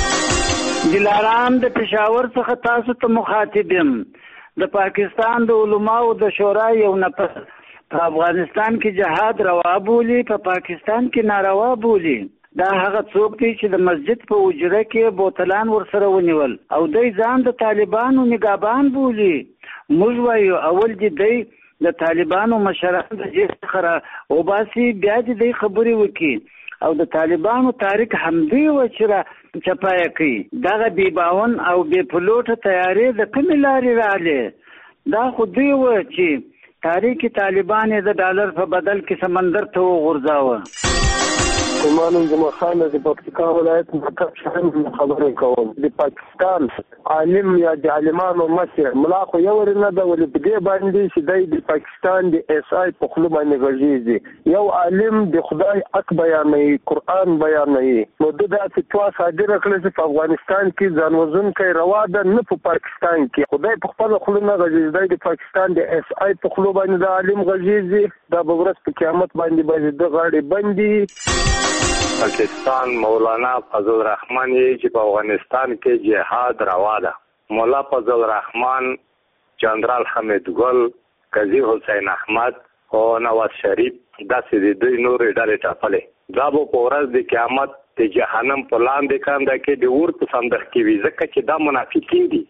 دلارام د پېښور څخه تاسو ته مخاطب یم. د پاکستان د علماو د شورا یو نفر په افغانستان کې جهاد روا بولي، په پاکستان کې ناروا بولي. دا هغه څوک دی چې د مسجد په حجره کې بوتلان ورسره ونیول او دوی ځان د طالبانو نگهبان بولي. موږ وایو اول دې دی د طالبانو مشران د جیل څخه وباسي، بیا دې دی خبرې وکړي او د طالبانو تاریخ همدوی و چې را چپایه کوي. دغه بې باون او بې پلوټه تیارې د کومې لارې راغلې؟ دا خو دوی و چې تاریخ طالبان د ډالر په بدل کې سمندر ته وغورځاوه. کومانم زما خان د پکتیکا ولایت مرکز شهر خبرې کوم. د پاکستان عالم یا د عالمانو مشر ملا خو یو نه ده، ولې په دې باندې چې دی د پاکستان د ایس آی په خوله باندې غږیږي. یو عالم د خدای حق بیانوي، قرآن بیانوي، نو د داسې فتوا صادره کړې چې په افغانستان کې ځان وژونکی روا ده، نه په پاکستان کې. خدای په خپله خوله نه غږیږي، دی د پاکستان د ایس آی په خوله باندې د عالم غږیږي. دا به ورځ په قیامت باندې باندې د غاړې بندي. پاکستان مولانا فضل الرحمن چې په افغانستان کې جهاد روا ده. مولا فضل الرحمن، جنرال حمید ګل، قاضي حسین احمد او نواز شریف داسې د دوی نورې ډلې ټاپلې. دا به په ورځ د قیامت د جهنم په لاندې کنده کې د اور په صندوق کې وي، ځکه چې دا منافقین دي.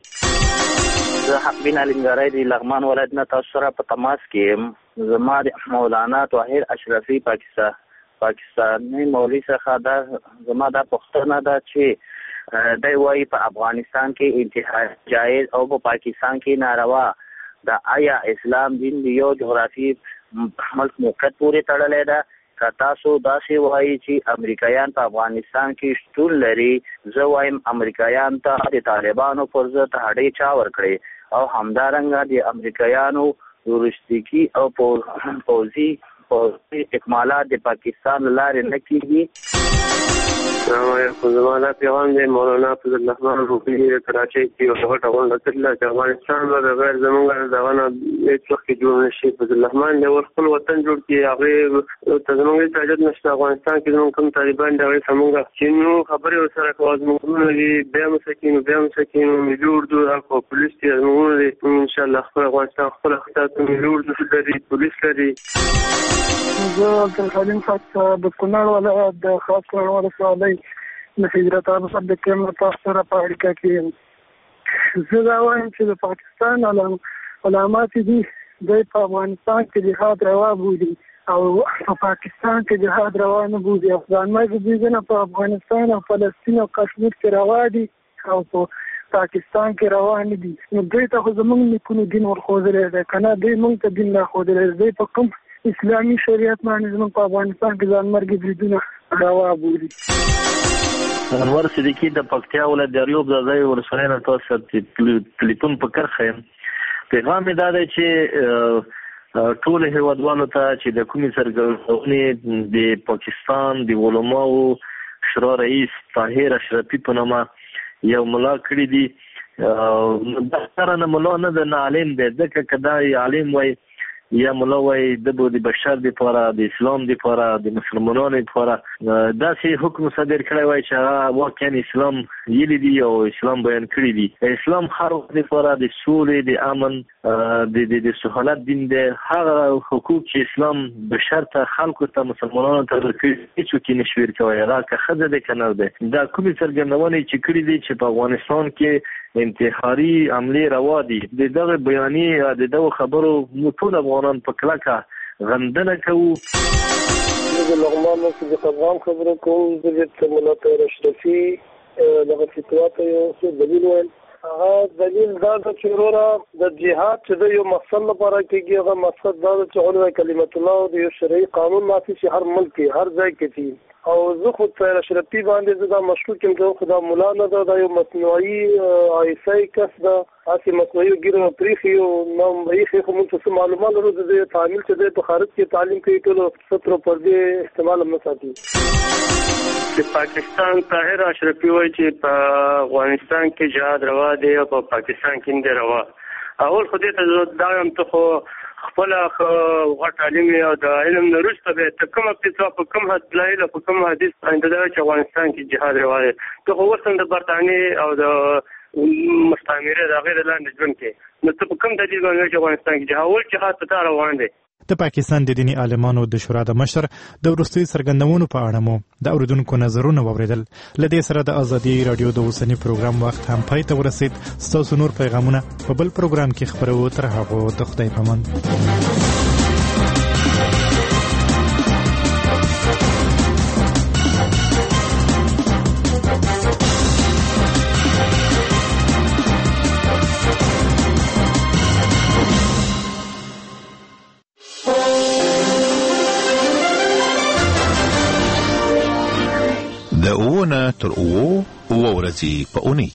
زه حق بین علمګری د لغمان ولایت نه تاسو سره په تماس کې یم. زما د مولانا طاهر اشرفي پاکستان پاکستاني مولوي څخه دا زما دا پوښتنه ده چې دی وایي په افغانستان کې انتحار جایز او په پاکستان کې ناروا. دا آیا اسلام دین د یو جغرافي ملک موقعیت پورې تړلی ده؟ که تاسو داسې وایي چې امریکایان په افغانستان کې شتون لري، زه وایم امریکایان ته د طالبانو پر ضد هډې چا ورکړې او همدارنګه د امریکایانو لوژستیکي او پوځي اکمالات د پاکستان لارې نه کیږي. السلام علیکم. زما دا پیغام دی مولانا فضل الرحمن روحي د کراچۍ کې یو غټه غونډه کړله چې افغانستان به د غیر زمونږ دغه نه هېڅ وخت کې جوړ نه شي. فضل الرحمن دی ور خپل وطن جوړ کړي، هغې ته زمونږ هېڅ حاجت نشته. افغانستان کې زمونږ کوم طالبان دي هغې ته مونږ چې نو خبرې ورسره کوو، زمونږ غرونه دي، بیا مو سکینو بیا مو سکینو جوړ دو هلته پولیس دي، زمونږ دي. انشاءالله خپل افغانستان خپل اخطاط جوړ لري، پولیس لري. زه عبدالحلیم خاص د کونړ ولایت د خاص کونړ ولسوالۍ د هجرت ابصر د کیم تاسو سره په اړیکه کې یم. زه دا وایم چې د پاکستان علامات دي دوی په افغانستان کې جهاد روا بولي او په پاکستان کې جهاد روا نه بولي. افغانان دي نه په افغانستان او فلسطین او کشمیر کې روا دي او په پاکستان کې روا نه دي. نو دوی ته خو زموږ نیکونو دین ورښودلی دی، که نه دوی موږ ته دین راښودلی دی. دوی په کوم اسلامي شریعت باندې زموږ په افغانستان کې ځانمرګي بریدونه روا بولي. انور صدیقي د پکتیا ولایت د اریوب د ځای ولسوالۍ نه تاسو سره تلیفون په کرښه یم. پیغام یې دا دی چې ټولو هېوادوالو ته چې د کومې سرګردونې د پاکستان د علماو شورا رئیس طاهر اشرفي په نامه یو ملا کړي دي، دا سره نه ملا نه ده، نه عالم دی. ځکه که دا عالم وای یا ملا وای د د بشر دپاره، د اسلام دپاره، د مسلمانانو دپاره داسې حکم صادر کړی وای چې هغه واقعا اسلام ویلي دي او اسلام بیان کړي دي. اسلام هر وخت دپاره د سولې، د امن، د د سهولت دین دی. هغه حقوق چې اسلام بشر ته، خلکو ته، مسلمانانو ته ورکړي هېڅوک یې نشي ورکوی، هغه که ښځه دی که نر دی. دا کومې څرګندونې چې کړي دي چې په افغانستان کې انتحاري حملې روا دي، د دغه بیانې د دغه خبرو موږ ټول افغانان په کلکه غندنه کوو. زه د لغمان نه صدیق افغان خبره کوم. زه د ملا طاهر اشرفي دغه فتوا ته یو څه دلیل وایم. هغه دلیل دا ده چې وروره د جهاد چې د یو مقصد لپاره کېږي، هغه مقصد دا ده چې علوه کلمت الله د یو شرعي قانون نافذ شي هر ملک کې، هر ځای کې شي. او زه خو طاهر اشرفي باندې زه دا مشکوک یم چې خو دا ملا نه ده، دا یو مصنوعي عیسی کس ده، هسې مصنوعي ګیره پرېښي او نام به ایښي. خو موږ ته څه معلومات لرو د دې تعمیل چې دی په خارج کې تعلیم کوي، ټولو سترو پردې استعمال هم نه ساتي. چې پاکستان طاهر اشرفي وایي چې په افغانستان کې جهاد روا دی او په پاکستان کې نه روا. اول خو دې ته دا هم ته خو خپل غټ عالم او د علم نه وروسته به ته کوم ابتدا په کوم دلایل په کوم حدیث باندې دا چې افغانستان کې جهاد روا دی ته خو وسم د برتانیې او د مستعمره د غیر لاندې ژوند کې نو ته په کوم دلیل باندې چې افغانستان کې جهاد ول جهاد ته روان دی. د پاکستان د دینی عالمانو د شورا د مشر د وروستي څرګندونو په اړه مو د اوریدونکو نظرونه واوریدل. له دې سره د ازادي رادیو د اوسنی پروګرام وخت هم پای ته ورسید. ستاسو نور پیغامونه په بل پروګرام کې خبرو. تر هغه د خدای پامان. د اوونه تر اوو اوه ورځې په اونۍ